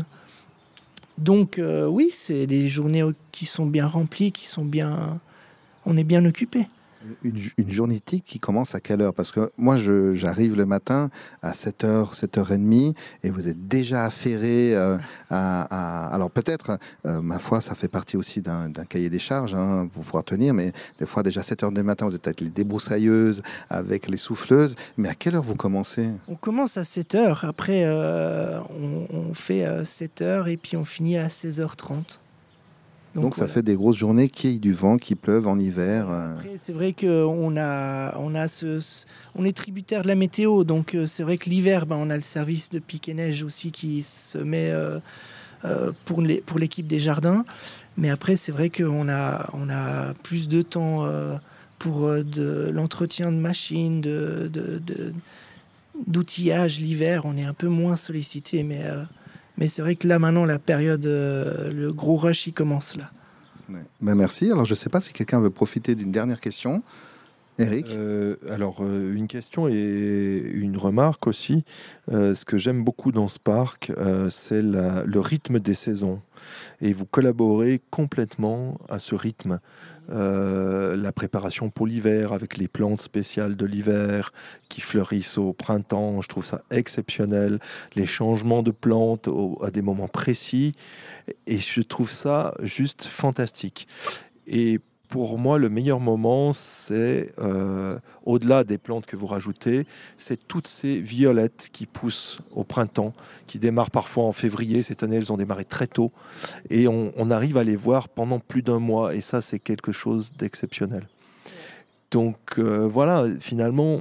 Donc euh, oui, c'est des journées qui sont bien remplies, qui sont bien... On est bien occupé. Une, une journée type qui commence à quelle heure? Parce que moi, je, j'arrive le matin à sept heures, sept heures trente, et vous êtes déjà affairé euh, à, à... Alors peut-être, euh, ma foi, ça fait partie aussi d'un, d'un cahier des charges hein, pour pouvoir tenir, mais des fois, déjà sept heures du matin, vous êtes avec les débroussailleuses, avec les souffleuses. Mais à quelle heure vous commencez? On commence à sept heures. Après, euh, on, on fait euh, sept heures et puis on finit à seize heures trente. Donc, Donc voilà. Ça fait des grosses journées, qu'il y ait du vent, qu'il pleuve en hiver. Après, c'est vrai qu'on a, on a ce, ce, on est tributaire de la météo. Donc c'est vrai que l'hiver, ben, on a le service de pique et neige aussi qui se met euh, euh, pour, les, pour l'équipe des jardins. Mais après, c'est vrai qu'on a, on a plus de temps euh, pour euh, de l'entretien de machines, de, de, de, d'outillage. L'hiver, on est un peu moins sollicité, mais... Euh, Mais c'est vrai que là, maintenant, la période, euh, le gros rush, il commence là. Ouais. Ben merci. Alors, je ne sais pas si quelqu'un veut profiter d'une dernière question. Eric euh, Alors, euh, une question et une remarque aussi. Euh, ce que j'aime beaucoup dans ce parc, euh, c'est la, le rythme des saisons. Et vous collaborez complètement à ce rythme. Euh, la préparation pour l'hiver avec les plantes spéciales de l'hiver qui fleurissent au printemps, je trouve ça exceptionnel. Les changements de plantes au, à des moments précis, et je trouve ça juste fantastique. Et pour moi, le meilleur moment, c'est, euh, au-delà des plantes que vous rajoutez, c'est toutes ces violettes qui poussent au printemps, qui démarrent parfois en février. Cette année, elles ont démarré très tôt. Et on, on arrive à les voir pendant plus d'un mois. Et ça, c'est quelque chose d'exceptionnel. Donc, euh, voilà, finalement,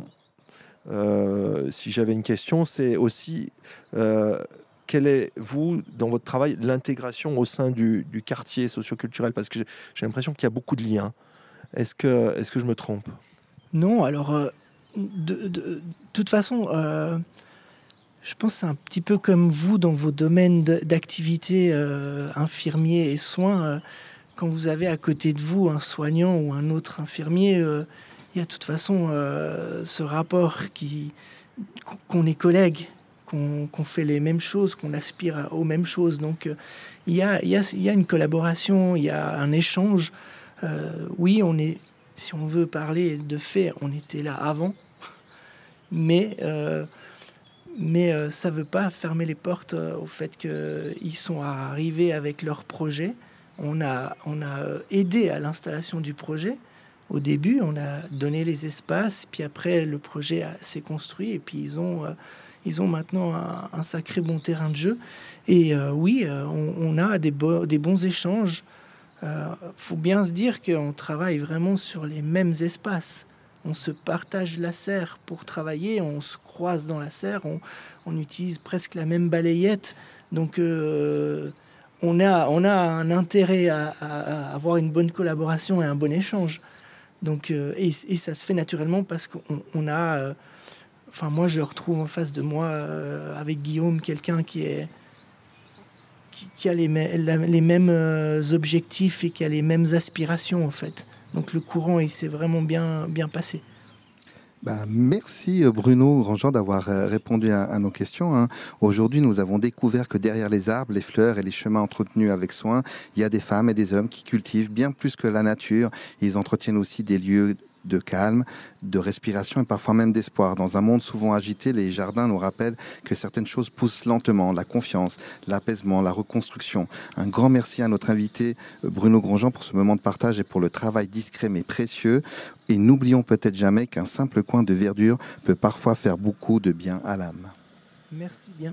euh, si j'avais une question, c'est aussi... Euh, quelle est, vous, dans votre travail, l'intégration au sein du, du quartier socioculturel? Parce que j'ai, j'ai l'impression qu'il y a beaucoup de liens. Est-ce que, est-ce que je me trompe? Non, alors, euh, de, de, de toute façon, euh, je pense que c'est un petit peu comme vous dans vos domaines de, d'activité, euh, infirmiers et soins. Euh, quand vous avez à côté de vous un soignant ou un autre infirmier, euh, il y a de toute façon euh, ce rapport qui, qu'on est collègues. Qu'on, qu'on fait les mêmes choses, qu'on aspire aux mêmes choses. Donc, euh, il y a, il y a, il y a une collaboration, il y a un échange. Euh, oui, on est, si on veut parler de fait, on était là avant, mais, euh, mais euh, ça ne veut pas fermer les portes euh, au fait qu'ils sont arrivés avec leur projet. On a, on a aidé à l'installation du projet. Au début, on a donné les espaces, puis après, le projet a, s'est construit, et puis ils ont... Euh, Ils ont maintenant un, un sacré bon terrain de jeu. Et euh, oui, euh, on, on a des, bo- des bons échanges. Il euh, faut bien se dire qu'on travaille vraiment sur les mêmes espaces. On se partage la serre pour travailler, on se croise dans la serre, on, on utilise presque la même balayette. Donc euh, on, a, on a un intérêt à, à, à avoir une bonne collaboration et un bon échange. Donc, euh, et, et ça se fait naturellement parce qu'on on a... Euh, Enfin, moi, je retrouve en face de moi, euh, avec Guillaume, quelqu'un qui, est, qui, qui a les, mê- la, les mêmes euh, objectifs et qui a les mêmes aspirations, en fait. Donc, le courant, il s'est vraiment bien, bien passé. Ben, merci Bruno Grandjean d'avoir répondu à, à nos questions. Hein. Aujourd'hui, nous avons découvert que derrière les arbres, les fleurs et les chemins entretenus avec soin, il y a des femmes et des hommes qui cultivent bien plus que la nature. Ils entretiennent aussi des lieux de calme, de respiration et parfois même d'espoir. Dans un monde souvent agité, les jardins nous rappellent que certaines choses poussent lentement, la confiance, l'apaisement, la reconstruction. Un grand merci à notre invité Bruno Grandjean pour ce moment de partage et pour le travail discret mais précieux. Et n'oublions peut-être jamais qu'un simple coin de verdure peut parfois faire beaucoup de bien à l'âme. Merci bien.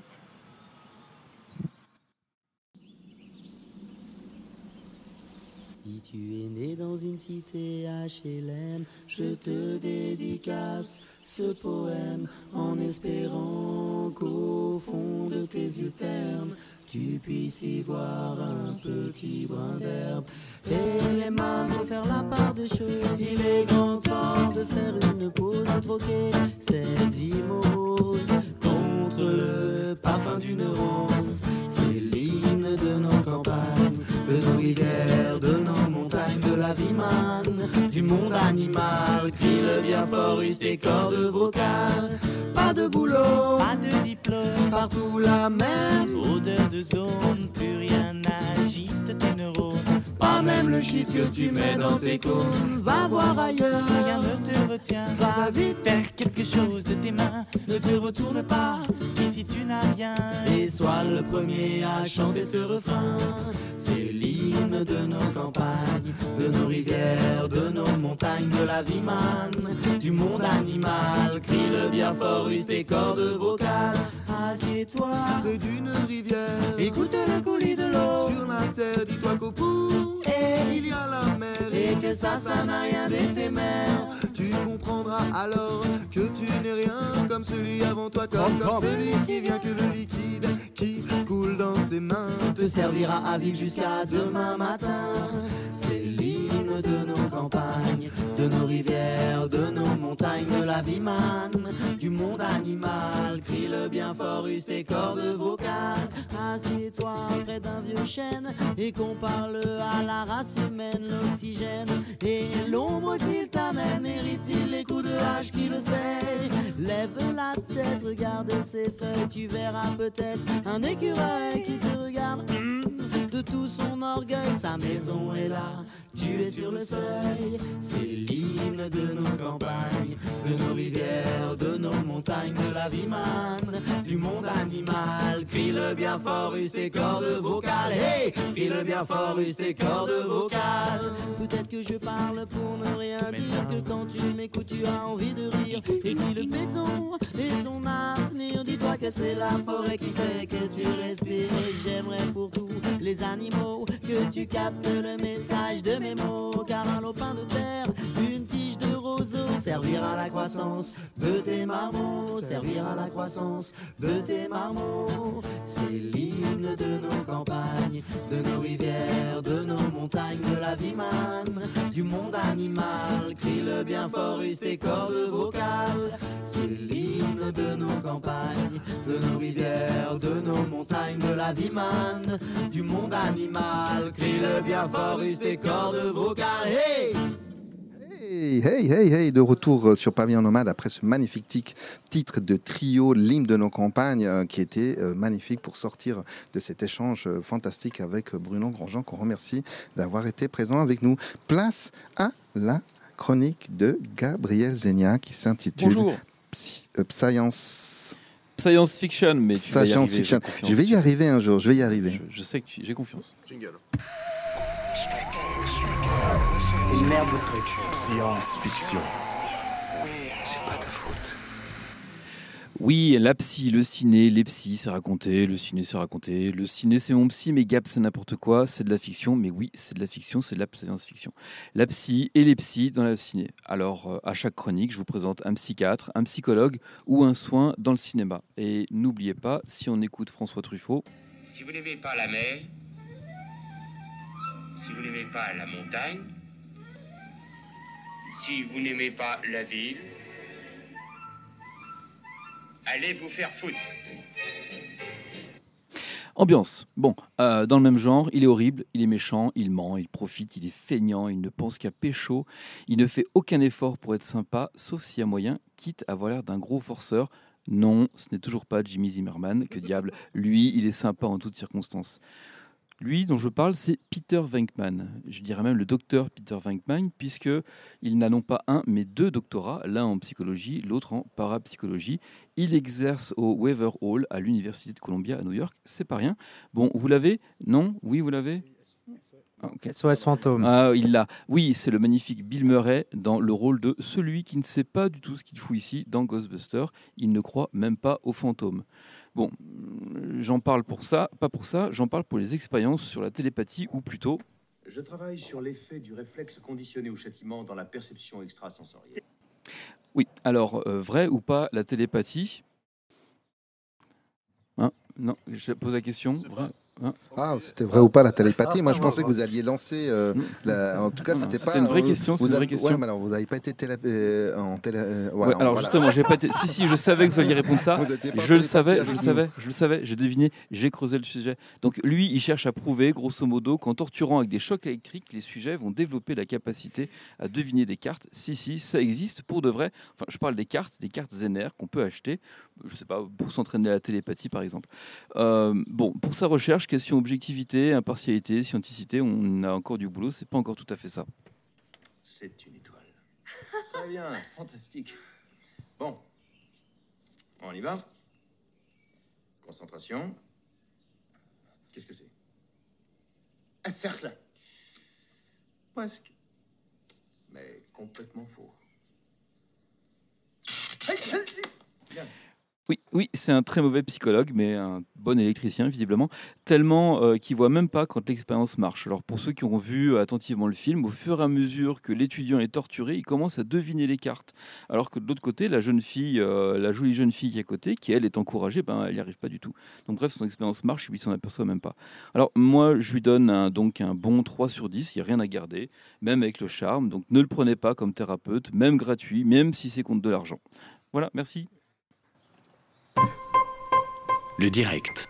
Si tu es né dans une cité H L M, je te dédicace ce poème en espérant qu'au fond de tes yeux ternes, tu puisses y voir un petit brin d'herbe. Et les mains vont faire la part des choses. Il est grand temps de faire une pause, de troquer cette vie morose contre le parfum d'une rose. C'est l'hymne de nos campagnes, de nos rivières, de nos montagnes, de la vie manne, du monde animal. Crie le bien fort, use tes cordes vocales. Pas de boulot, pas de diplôme, partout la même odeur de zone. Plus rien n'agite tes neurones, pas même le shit que tu mets dans tes cônes. Va voir ailleurs, rien ne te retient. Va vite faire quelque chose de tes mains. Ne te retourne pas, ici tu n'as rien. Et sois le premier à chanter ce refrain. C'est l'hymne de nos campagnes, de nos rivières, de nos montagnes, de la vie manne, du monde animal. Crie le bien fort, use tes cordes vocales. Assieds-toi près d'une rivière, écoute le coulis de l'eau. Sur la terre, dis-toi qu'au bout, et il y a la mer. Et que ça, ça n'a rien d'éphémère. Tu comprendras alors que tu n'es rien comme celui avant toi, comme, comme celui qui vient, que le liquide qui coule dans tes mains te servira à vivre jusqu'à demain matin. C'est l'hymne de nos campagnes, de nos rivières, de nos montagnes, de la vie manne, du monde animal. Crie le bien fort, use tes cordes vocales. Assieds-toi près d'un vieux chêne et qu'on parle à la race humaine. L'oxygène et l'ombre qu'il t'amène, mérite-t-il les coups de hache qui le sait? Lève la tête, regarde ses feuilles, tu verras peut-être un écureuil qui te regarde. Mmh, de tout son orgueil, sa maison est là, tu es sur le seuil. C'est l'hymne de nos campagnes, de nos rivières, de nos montagnes, de la vie manne, du monde animal. Crie le bien fort, use tes cordes vocales. Hey, crie le bien fort, use tes cordes vocales. Peut-être que je parle pour ne rien dire, que quand tu m'écoutes tu as envie de rire. Et si le béton est ton avenir, dis-toi que c'est la forêt qui fait que tu respires. Et j'aimerais pour tous les animaux que tu captes le message de mes mots. Car un lopin de terre, une tige de roseau, servir à la croissance de tes marmots, servir à la croissance de tes marmots. C'est l'hymne de nos campagnes, de nos rivières, de nos montagnes, de la vie manne, du monde animal. Crie le bien fort, use tes cordes vocales. C'est l'hymne de nos campagnes, de nos rivières, de nos montagnes, de la vie manne, du monde animal. Crie le bien fort, use tes cordes vocales. Hey! Hey, hey, hey, hey, de retour sur Pavillon Nomade après ce magnifique titre de trio, l'hymne de nos campagnes, euh, qui était euh, magnifique pour sortir de cet échange euh, fantastique avec Bruno Grandjean, qu'on remercie d'avoir été présent avec nous. Place à la chronique de Gabriel Zegna qui s'intitule Bonjour. Psy, euh, Science... Science fiction, mais tu vas y Science arriver, fiction. j'ai confiance. Je vais y arriver un jour, je vais y arriver. Je, je sais que tu, j'ai confiance. Jingle. C'est une merde votre truc. Science-fiction. C'est pas ta faute. Oui, la psy, le ciné, les psys, c'est raconté, le ciné, c'est raconté, le ciné, c'est mon psy, mais Gab, c'est n'importe quoi, c'est de la fiction, mais oui, c'est de la fiction, c'est de la science-fiction. La psy et les psys dans la ciné. Alors, euh, à chaque chronique, je vous présente un psychiatre, un psychologue ou un soin dans le cinéma. Et n'oubliez pas, si on écoute François Truffaut... Si vous n'aimez pas la mer, si vous n'aimez pas la montagne, si vous n'aimez pas la ville, allez vous faire foutre. Ambiance. Bon, euh, dans le même genre, il est horrible, il est méchant, il ment, il profite, il est feignant, il ne pense qu'à pécho, il ne fait aucun effort pour être sympa, sauf s'il y a moyen, quitte à avoir l'air d'un gros forceur. Non, ce n'est toujours pas Jimmy Zimmerman, que diable, lui, il est sympa en toutes circonstances. Lui dont je parle, c'est Peter Venkman. Je dirais même le docteur Peter Venkman, puisqu'il n'a non pas un, mais deux doctorats, l'un en psychologie, l'autre en parapsychologie. Il exerce au Weaver Hall à l'Université de Columbia à New York. C'est pas rien. Bon, vous l'avez ? Non ? Oui, vous l'avez ? Ah, okay. S O S Fantôme. Ah, il l'a. Oui, c'est le magnifique Bill Murray dans le rôle de celui qui ne sait pas du tout ce qu'il fout ici dans Ghostbusters. Il ne croit même pas aux fantômes. Bon, j'en parle pour ça, pas pour ça, j'en parle pour les expériences sur la télépathie, ou plutôt... Je travaille sur l'effet du réflexe conditionné au châtiment dans la perception extrasensorielle. Oui, alors, euh, vrai ou pas la télépathie ? Hein ? Non, je pose la question. Vrai ? Hein ah, c'était vrai ou pas la télépathie? Moi, je pensais que vous alliez lancer. Euh, la... En tout cas, c'était pas. C'était une vraie question. Vous une avez... vraie question. Ouais, mais alors vous n'avez pas été télé... euh, en télé. Euh, voilà, ouais, alors voilà. justement, j'ai pas été. Si, si, je savais que vous alliez répondre ça. Je le savais, je le savais, je le savais. J'ai deviné. J'ai creusé le sujet. Donc lui, il cherche à prouver, grosso modo, qu'en torturant avec des chocs électriques, les sujets vont développer la capacité à deviner des cartes. Si, si, ça existe pour de vrai. Enfin, je parle des cartes, des cartes Zener qu'on peut acheter. Je sais pas, pour s'entraîner à la télépathie, par exemple. Euh, bon, pour sa recherche, question objectivité, impartialité, scienticité, on a encore du boulot, c'est pas encore tout à fait ça. C'est une étoile. Très bien, fantastique. Bon, on y va. Concentration. Qu'est-ce que c'est? Un cercle. Presque. Mais complètement faux. Bien. Oui, oui, c'est un très mauvais psychologue, mais un bon électricien, visiblement, tellement euh, qu'il ne voit même pas quand l'expérience marche. Alors, pour ceux qui ont vu attentivement le film, au fur et à mesure que l'étudiant est torturé, il commence à deviner les cartes. Alors que de l'autre côté, la jeune fille, euh, la jolie jeune fille qui est à côté, qui elle est encouragée, ben, elle n'y arrive pas du tout. Donc bref, son expérience marche et lui, il s'en aperçoit même pas. Alors, moi, je lui donne un, donc un bon trois sur dix, il n'y a rien à garder, même avec le charme. Donc, ne le prenez pas comme thérapeute, même gratuit, même si c'est contre de l'argent. Voilà, merci. Le direct.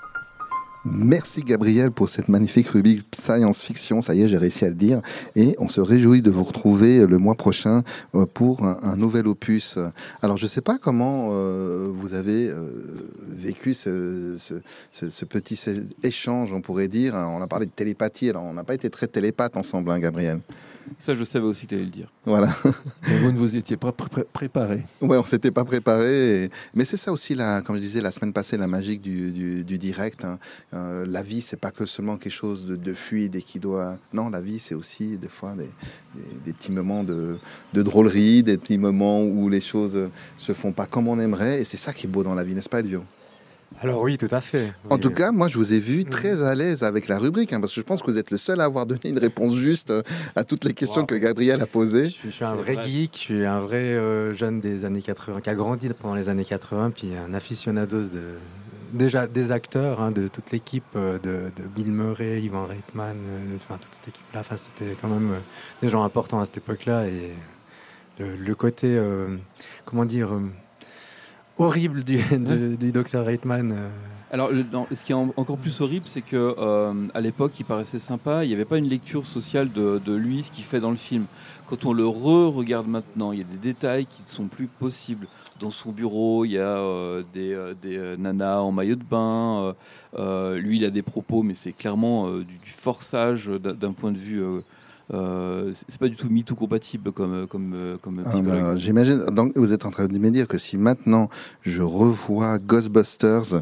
Merci Gabriel pour cette magnifique rubrique science-fiction, ça y est, j'ai réussi à le dire, et on se réjouit de vous retrouver le mois prochain pour un, un nouvel opus. Alors je ne sais pas comment euh, vous avez euh, vécu ce, ce, ce, ce petit échange, on pourrait dire, on a parlé de télépathie, alors on n'a pas été très télépathes ensemble, hein, Gabriel. Ça, je savais aussi que tu allais le dire. Voilà. Mais vous ne vous étiez pas pré- préparé. Ouais, on s'était pas préparé. Et... Mais c'est ça aussi, la, comme je disais la semaine passée, la magie du, du, du direct. Hein. Euh, la vie, c'est pas que seulement quelque chose de, de fluide et qui doit. Non, la vie, c'est aussi des fois des, des, des petits moments de, de drôlerie, des petits moments où les choses se font pas comme on aimerait. Et c'est ça qui est beau dans la vie, n'est-ce pas, Elvio? Alors oui, tout à fait. En oui. tout cas, moi, je vous ai vu très à l'aise avec la rubrique, hein, parce que je pense que vous êtes le seul à avoir donné une réponse juste à toutes les questions wow. que Gabriel a posées. Je suis, je suis un vrai, vrai geek, je suis un vrai euh, jeune des années quatre-vingts, qui a grandi pendant les années quatre-vingts, puis un aficionados de, déjà des acteurs, hein, de toute l'équipe, euh, de, de Bill Murray, Ivan Reitman, euh, enfin toute cette équipe-là. Enfin, c'était quand même euh, des gens importants à cette époque-là, et le, le côté, euh, comment dire... Euh, horrible du, du, du docteur Reitman. Euh. Alors, le, non, ce qui est en, encore plus horrible, c'est que euh, à l'époque, il paraissait sympa. Il n'y avait pas une lecture sociale de, de lui, ce qu'il fait dans le film. Quand on le re-regarde maintenant, il y a des détails qui ne sont plus possibles. Dans son bureau, il y a euh, des, euh, des euh, nanas en maillot de bain. Euh, euh, lui, il a des propos, mais c'est clairement euh, du, du forçage d'un, d'un point de vue... Euh, Euh, c'est pas du tout MeToo compatible comme comme comme psychologue. Euh, j'imagine. Donc vous êtes en train de me dire que si maintenant je revois Ghostbusters,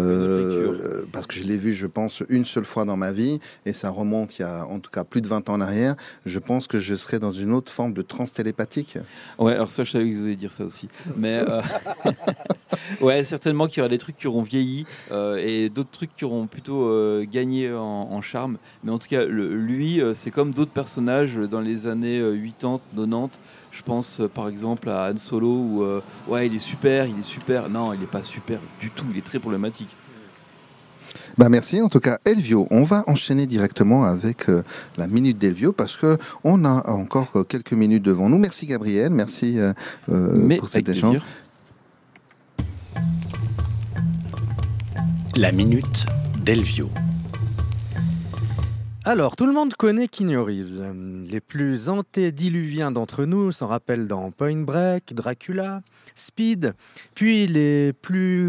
euh, parce que je l'ai vu, je pense une seule fois dans ma vie, et ça remonte il y a en tout cas plus de vingt ans en arrière, je pense que je serais dans une autre forme de transe télépathique. Ouais, alors ça, je savais que vous alliez dire ça aussi, mais euh... ouais, certainement qu'il y aura des trucs qui auront vieilli euh, et d'autres trucs qui auront plutôt euh, gagné en, en charme. Mais en tout cas, le, lui, euh, c'est comme d'autres personnes dans les années quatre-vingt-dix, quatre-vingt-dix. Je pense euh, par exemple à Han Solo où euh, ouais, il est super, il est super. Non, il n'est pas super du tout, il est très problématique. Bah merci en tout cas Elvio. On va enchaîner directement avec euh, la minute d'Elvio parce que on a encore euh, quelques minutes devant nous. Merci Gabriel, merci euh, euh, pour cet échange. La minute d'Elvio. Alors, tout le monde connaît Keanu Reeves. Les plus antédiluviens d'entre nous s'en rappellent dans Point Break, Dracula, Speed. Puis les plus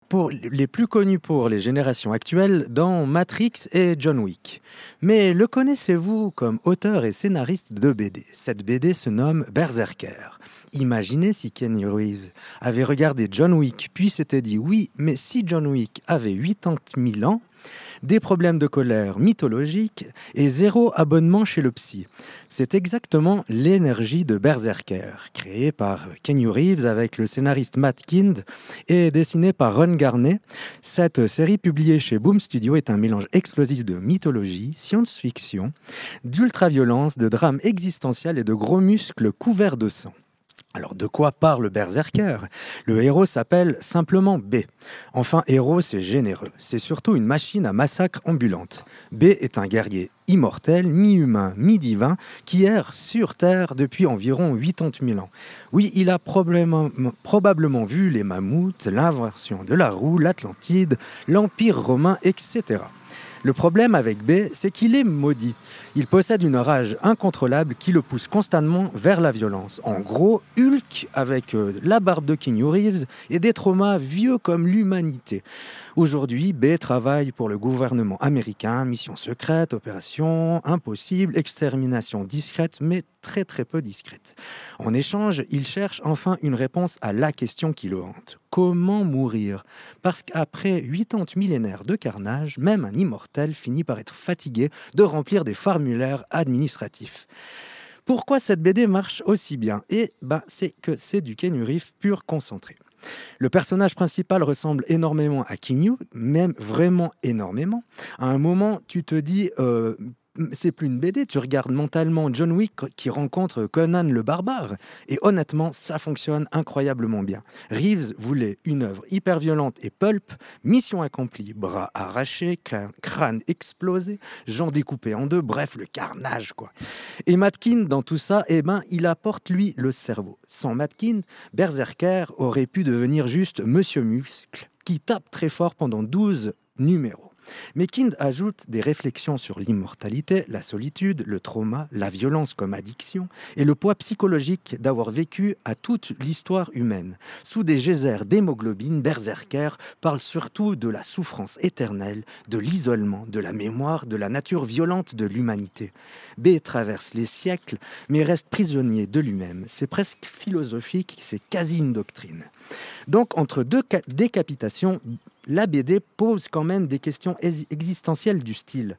pour les plus connus pour les générations actuelles dans Matrix et John Wick. Mais le connaissez-vous comme auteur et scénariste de B D ? Cette B D se nomme Berserker. Imaginez si Keanu Reeves avait regardé John Wick, puis s'était dit « Oui, mais si John Wick avait quatre-vingt-dix mille ans, des problèmes de colère mythologiques et zéro abonnement chez le psy. » C'est exactement l'énergie de Berserker, créée par Keanu Reeves avec le scénariste Matt Kind et dessinée par Ron Garney. Cette série publiée chez Boom Studio est un mélange explosif de mythologie, science-fiction, d'ultra-violence, de drame existentiel et de gros muscles couverts de sang. Alors, de quoi parle Berserker ? Le héros s'appelle simplement B. Enfin, héros, c'est généreux. C'est surtout une machine à massacre ambulante. B est un guerrier immortel, mi-humain, mi-divin, qui erre sur Terre depuis environ quatre-vingt-dix mille ans. Oui, il a probablement, probablement vu les mammouths, l'invention de la roue, l'Atlantide, l'Empire romain, et cetera. Le problème avec B, c'est qu'il est maudit. Il possède une rage incontrôlable qui le pousse constamment vers la violence. En gros, Hulk avec euh, la barbe de Keanu Reeves et des traumas vieux comme l'humanité. Aujourd'hui, B travaille pour le gouvernement américain, mission secrète, opération impossible, extermination discrète, mais très très peu discrète. En échange, il cherche enfin une réponse à la question qui le hante. Comment mourir ? Parce qu'après quatre-vingts millénaires de carnage, même un immortel finit par être fatigué de remplir des formulaires administratifs. Pourquoi cette B D marche aussi bien ? Et ben, c'est que c'est du Keanu Reeves pur concentré. Le personnage principal ressemble énormément à Keanu, même vraiment énormément. À un moment, tu te dis... Euh, c'est plus une B D, tu regardes mentalement John Wick qui rencontre Conan le barbare et honnêtement ça fonctionne incroyablement bien. Reeves voulait une œuvre hyper violente et pulp, mission accomplie, bras arrachés, crâne explosé, jambes découpées en deux, bref le carnage quoi. Et Matkin dans tout ça, eh ben il apporte lui le cerveau. Sans Matkin, Berserker aurait pu devenir juste Monsieur Muscle qui tape très fort pendant douze numéros. Mais Kind ajoute des réflexions sur l'immortalité, la solitude, le trauma, la violence comme addiction et le poids psychologique d'avoir vécu à toute l'histoire humaine. Sous des geysers d'hémoglobine, Berserker parle surtout de la souffrance éternelle, de l'isolement, de la mémoire, de la nature violente de l'humanité. B traverse les siècles, mais reste prisonnier de lui-même. C'est presque philosophique, c'est quasi une doctrine. Donc, entre deux ca- décapitations, la B D pose quand même des questions existentielles du style.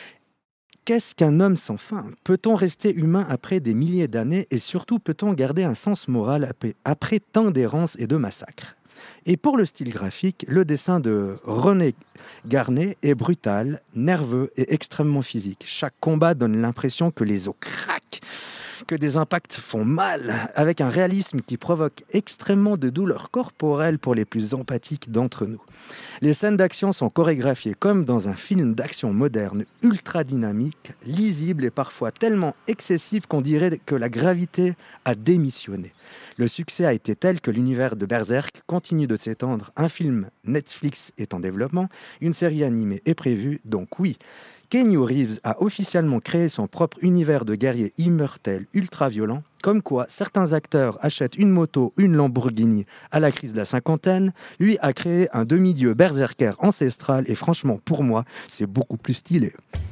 Qu'est-ce qu'un homme sans fin ? Peut-on rester humain après des milliers d'années et surtout peut-on garder un sens moral après, après tant d'errance et de massacres ? Et pour le style graphique, le dessin de René Garney est brutal, nerveux et extrêmement physique. Chaque combat donne l'impression que les os craquent, que des impacts font mal, avec un réalisme qui provoque extrêmement de douleurs corporelles pour les plus empathiques d'entre nous. Les scènes d'action sont chorégraphiées comme dans un film d'action moderne, ultra dynamique, lisible et parfois tellement excessif qu'on dirait que la gravité a démissionné. Le succès a été tel que l'univers de Berserk continue de s'étendre. Un film Netflix est en développement, une série animée est prévue, donc oui, Keanu Reeves a officiellement créé son propre univers de guerrier immortel ultra-violent, comme quoi certains acteurs achètent une moto, une Lamborghini à la crise de la cinquantaine. Lui a créé un demi-dieu berserker ancestral et franchement, pour moi, c'est beaucoup plus stylé.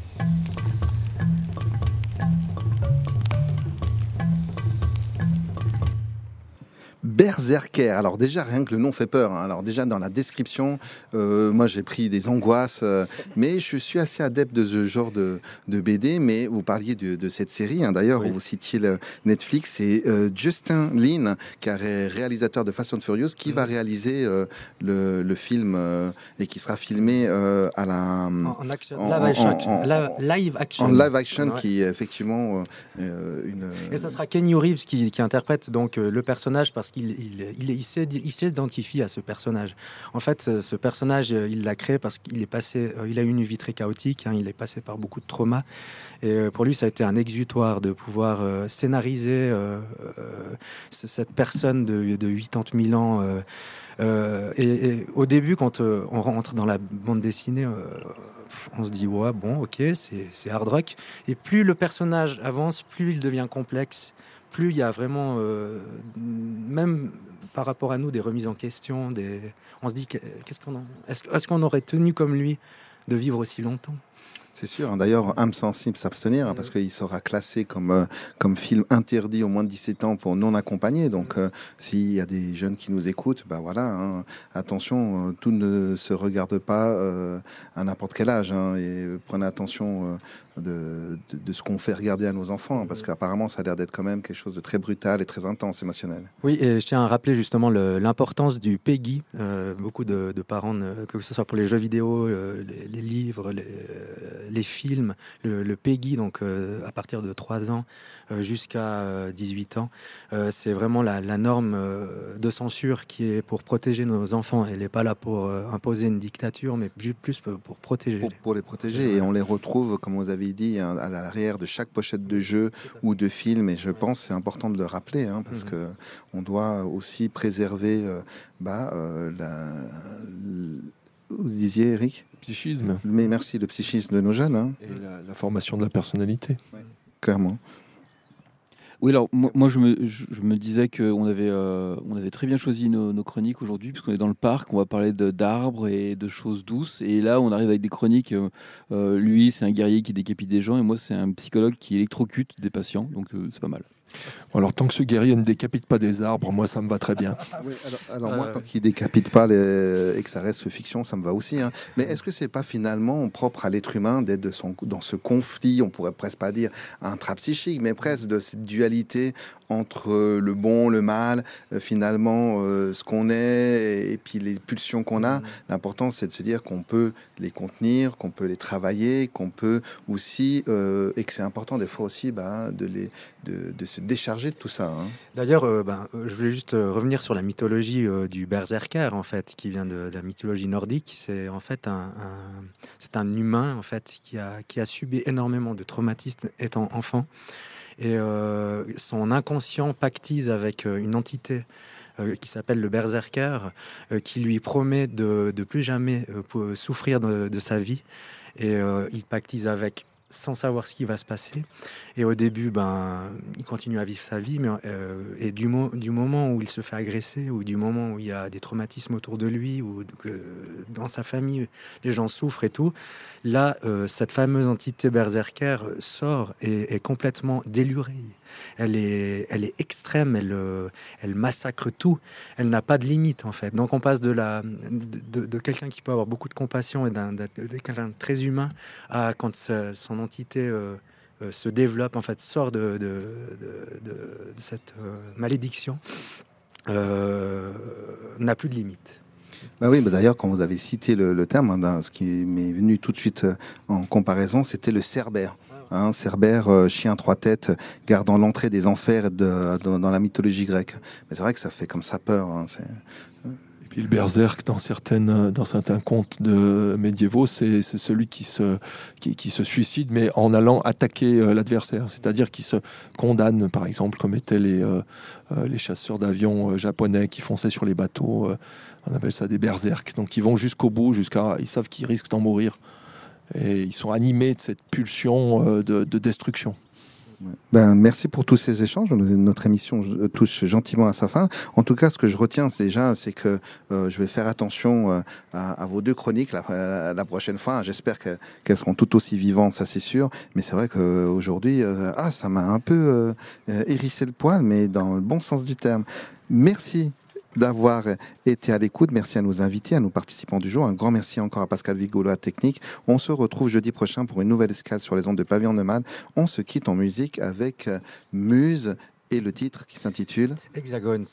Berserker. Alors déjà, rien que le nom fait peur. Hein. Alors déjà, dans la description, euh, moi j'ai pris des angoisses, euh, mais je suis assez adepte de ce genre de, de B D. Mais vous parliez de, de cette série. Hein. D'ailleurs, oui. Vous citiez le Netflix. C'est euh, Justin Lin, qui est réalisateur de Fast and Furious, qui mmh. va réaliser euh, le, le film euh, et qui sera filmé euh, à la en, en action, en, live, en, action. En, La, live action, en live action, ouais. Qui est effectivement euh, une. Et ça sera Keanu Reeves qui, qui interprète donc euh, le personnage parce qu'il Il, il, il, il s'identifie à ce personnage. En fait, ce personnage, il l'a créé parce qu'il est passé, il a eu une vie très chaotique, hein, il est passé par beaucoup de traumas. Et pour lui, ça a été un exutoire de pouvoir euh, scénariser euh, euh, cette personne de, de quatre-vingt-dix mille ans. Euh, euh, et, et au début, quand euh, on rentre dans la bande dessinée, euh, on se dit, ouais, bon, ok, c'est, c'est hard rock. Et plus le personnage avance, plus il devient complexe. Plus il y a vraiment, euh, même par rapport à nous des remises en question, des... on se dit que- qu'est-ce qu'on en- est-ce, est-ce qu'on aurait tenu comme lui de vivre aussi longtemps? C'est sûr. hein. D'ailleurs, âme sensible s'abstenir, hein, parce qu'il sera classé comme, euh, comme film interdit au moins de dix-sept ans pour non accompagné. Donc, euh, s'il y a des jeunes qui nous écoutent, bah voilà, hein, attention, euh, tout ne se regarde pas euh, à n'importe quel âge. hein, et prenez attention euh, de, de, de ce qu'on fait regarder à nos enfants, hein, parce qu'apparemment, ça a l'air d'être quand même quelque chose de très brutal et très intense, émotionnel. Oui, et je tiens à rappeler justement le- l'importance du PEGI. Euh, beaucoup de, de parents, ne- que ce soit pour les jeux vidéo, euh, les, les livres, les, euh, les films, le, le PEGI, donc euh, à partir de trois ans euh, jusqu'à euh, dix-huit ans, euh, c'est vraiment la, la norme euh, de censure qui est pour protéger nos enfants. Elle n'est pas là pour euh, imposer une dictature, mais ju- plus pour, pour protéger. Pour, pour les protéger. Et on les retrouve, comme vous avez dit, hein, à l'arrière de chaque pochette de jeu ou de film. Et je pense que c'est important de le rappeler, hein, parce Mhm. que on doit aussi préserver euh, bah, euh, la... Vous disiez, Eric? Psychisme. Mais merci, le psychisme de nos jeunes, hein, Et la, la formation de la personnalité. clairement. Oui, alors moi, moi, je, me, je, je me disais qu'on avait, euh, on avait très bien choisi nos, nos chroniques aujourd'hui, puisqu'on est dans le parc, on va parler de- d'arbres et de choses douces. Et là, on arrive avec des chroniques. euh, euh, lui, c'est un guerrier qui décapite des gens, et moi, c'est un psychologue qui électrocute des patients. Donc, euh, c'est pas mal. Bon, alors, tant que ce guerrier ne décapite pas des arbres, moi, ça me va très bien. Oui, alors, alors moi, tant qu'il décapite pas les... et que ça reste fiction, ça me va aussi. hein. Mais est-ce que c'est pas finalement propre à l'être humain d'être de son... dans ce conflit, on pourrait presque pas dire intrapsychique, mais presque de cette dualité entre euh, le bon, le mal, euh, finalement euh, ce qu'on est et, et puis les pulsions qu'on a. L'important, c'est de se dire qu'on peut les contenir, qu'on peut les travailler, qu'on peut aussi, euh, et que c'est important des fois aussi bah, de, les, de, de se décharger de tout ça. hein. D'ailleurs, euh, ben, euh, je voulais juste euh, revenir sur la mythologie euh, du berserker, en fait, qui vient de, de la mythologie nordique. C'est en fait un, un- c'est un humain en fait qui a qui a subi énormément de traumatismes étant enfant, et euh, son inconscient pactise avec euh, une entité euh, qui s'appelle le berserker, euh, qui lui promet de de plus jamais euh, pou- souffrir de, de sa vie, et euh, il pactise avec sans savoir ce qui va se passer. Et au début, ben, il continue à vivre sa vie, mais euh, et du, mo- du moment où il se fait agresser, ou du moment où il y a des traumatismes autour de lui, ou que dans sa famille, les gens souffrent et tout, là, euh, cette fameuse entité berserker sort et est complètement délurée. Elle est, elle est extrême, elle, euh, elle massacre tout. Elle n'a pas de limite, en fait. Donc, on passe de, la, de, de- de quelqu'un qui peut avoir beaucoup de compassion et d'un, d'un- de quelqu'un de très humain à quand sa- son entité euh, euh, se développe, en fait, sort de, de, de- de- de cette euh, malédiction, euh, n'a plus de limite. Bah oui, bah d'ailleurs, quand vous avez cité le, le terme, hein, d'un- ce qui m'est venu tout de suite euh, en comparaison, c'était le cerbère. Hein, cerbère, euh, chien trois têtes, gardant l'entrée des enfers de, de- dans la mythologie grecque. Mais c'est vrai que ça fait comme ça peur. hein, c'est... Et puis le berserk, dans, certaines, dans certains contes de médiévaux, c'est c'est celui qui se, qui, qui se suicide, mais en allant attaquer euh, l'adversaire. C'est-à-dire qui se condamne, par exemple, comme étaient les, euh, euh, les chasseurs d'avions euh, japonais qui fonçaient sur les bateaux. euh, on appelle ça des berserks. Donc ils vont jusqu'au bout, jusqu'à, ils savent qu'ils risquent d'en mourir. Et ils sont animés de cette pulsion euh, de, de destruction. Ben, merci pour tous ces échanges. Notre émission touche gentiment à sa fin. En tout cas, ce que je retiens c'est déjà, c'est que euh, je vais faire attention euh, à, à vos deux chroniques la, la, la prochaine fois. J'espère que, qu'elles seront tout aussi vivantes, ça c'est sûr. Mais c'est vrai qu'aujourd'hui, euh, ah, ça m'a un peu euh, hérissé le poil, mais dans le bon sens du terme. Merci d'avoir été à l'écoute. Merci à nos invités, à nos participants du jour. Un grand merci encore à Pascal Vigolo, à Technique. On se retrouve jeudi prochain pour une nouvelle escale sur les ondes de Pavillon Nomade. On se quitte en musique avec Muse et le titre qui s'intitule Hexagons.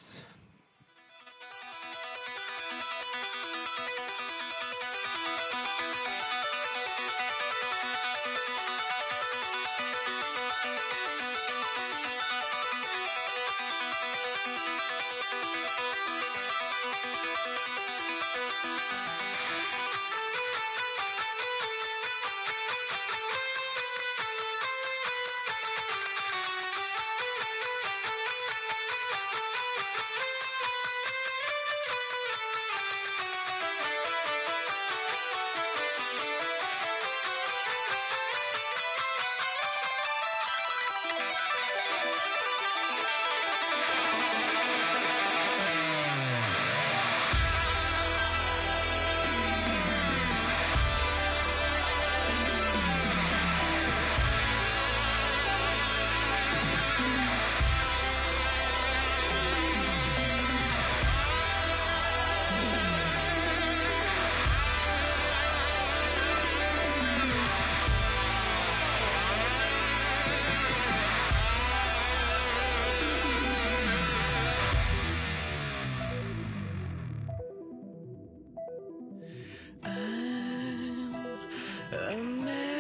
A man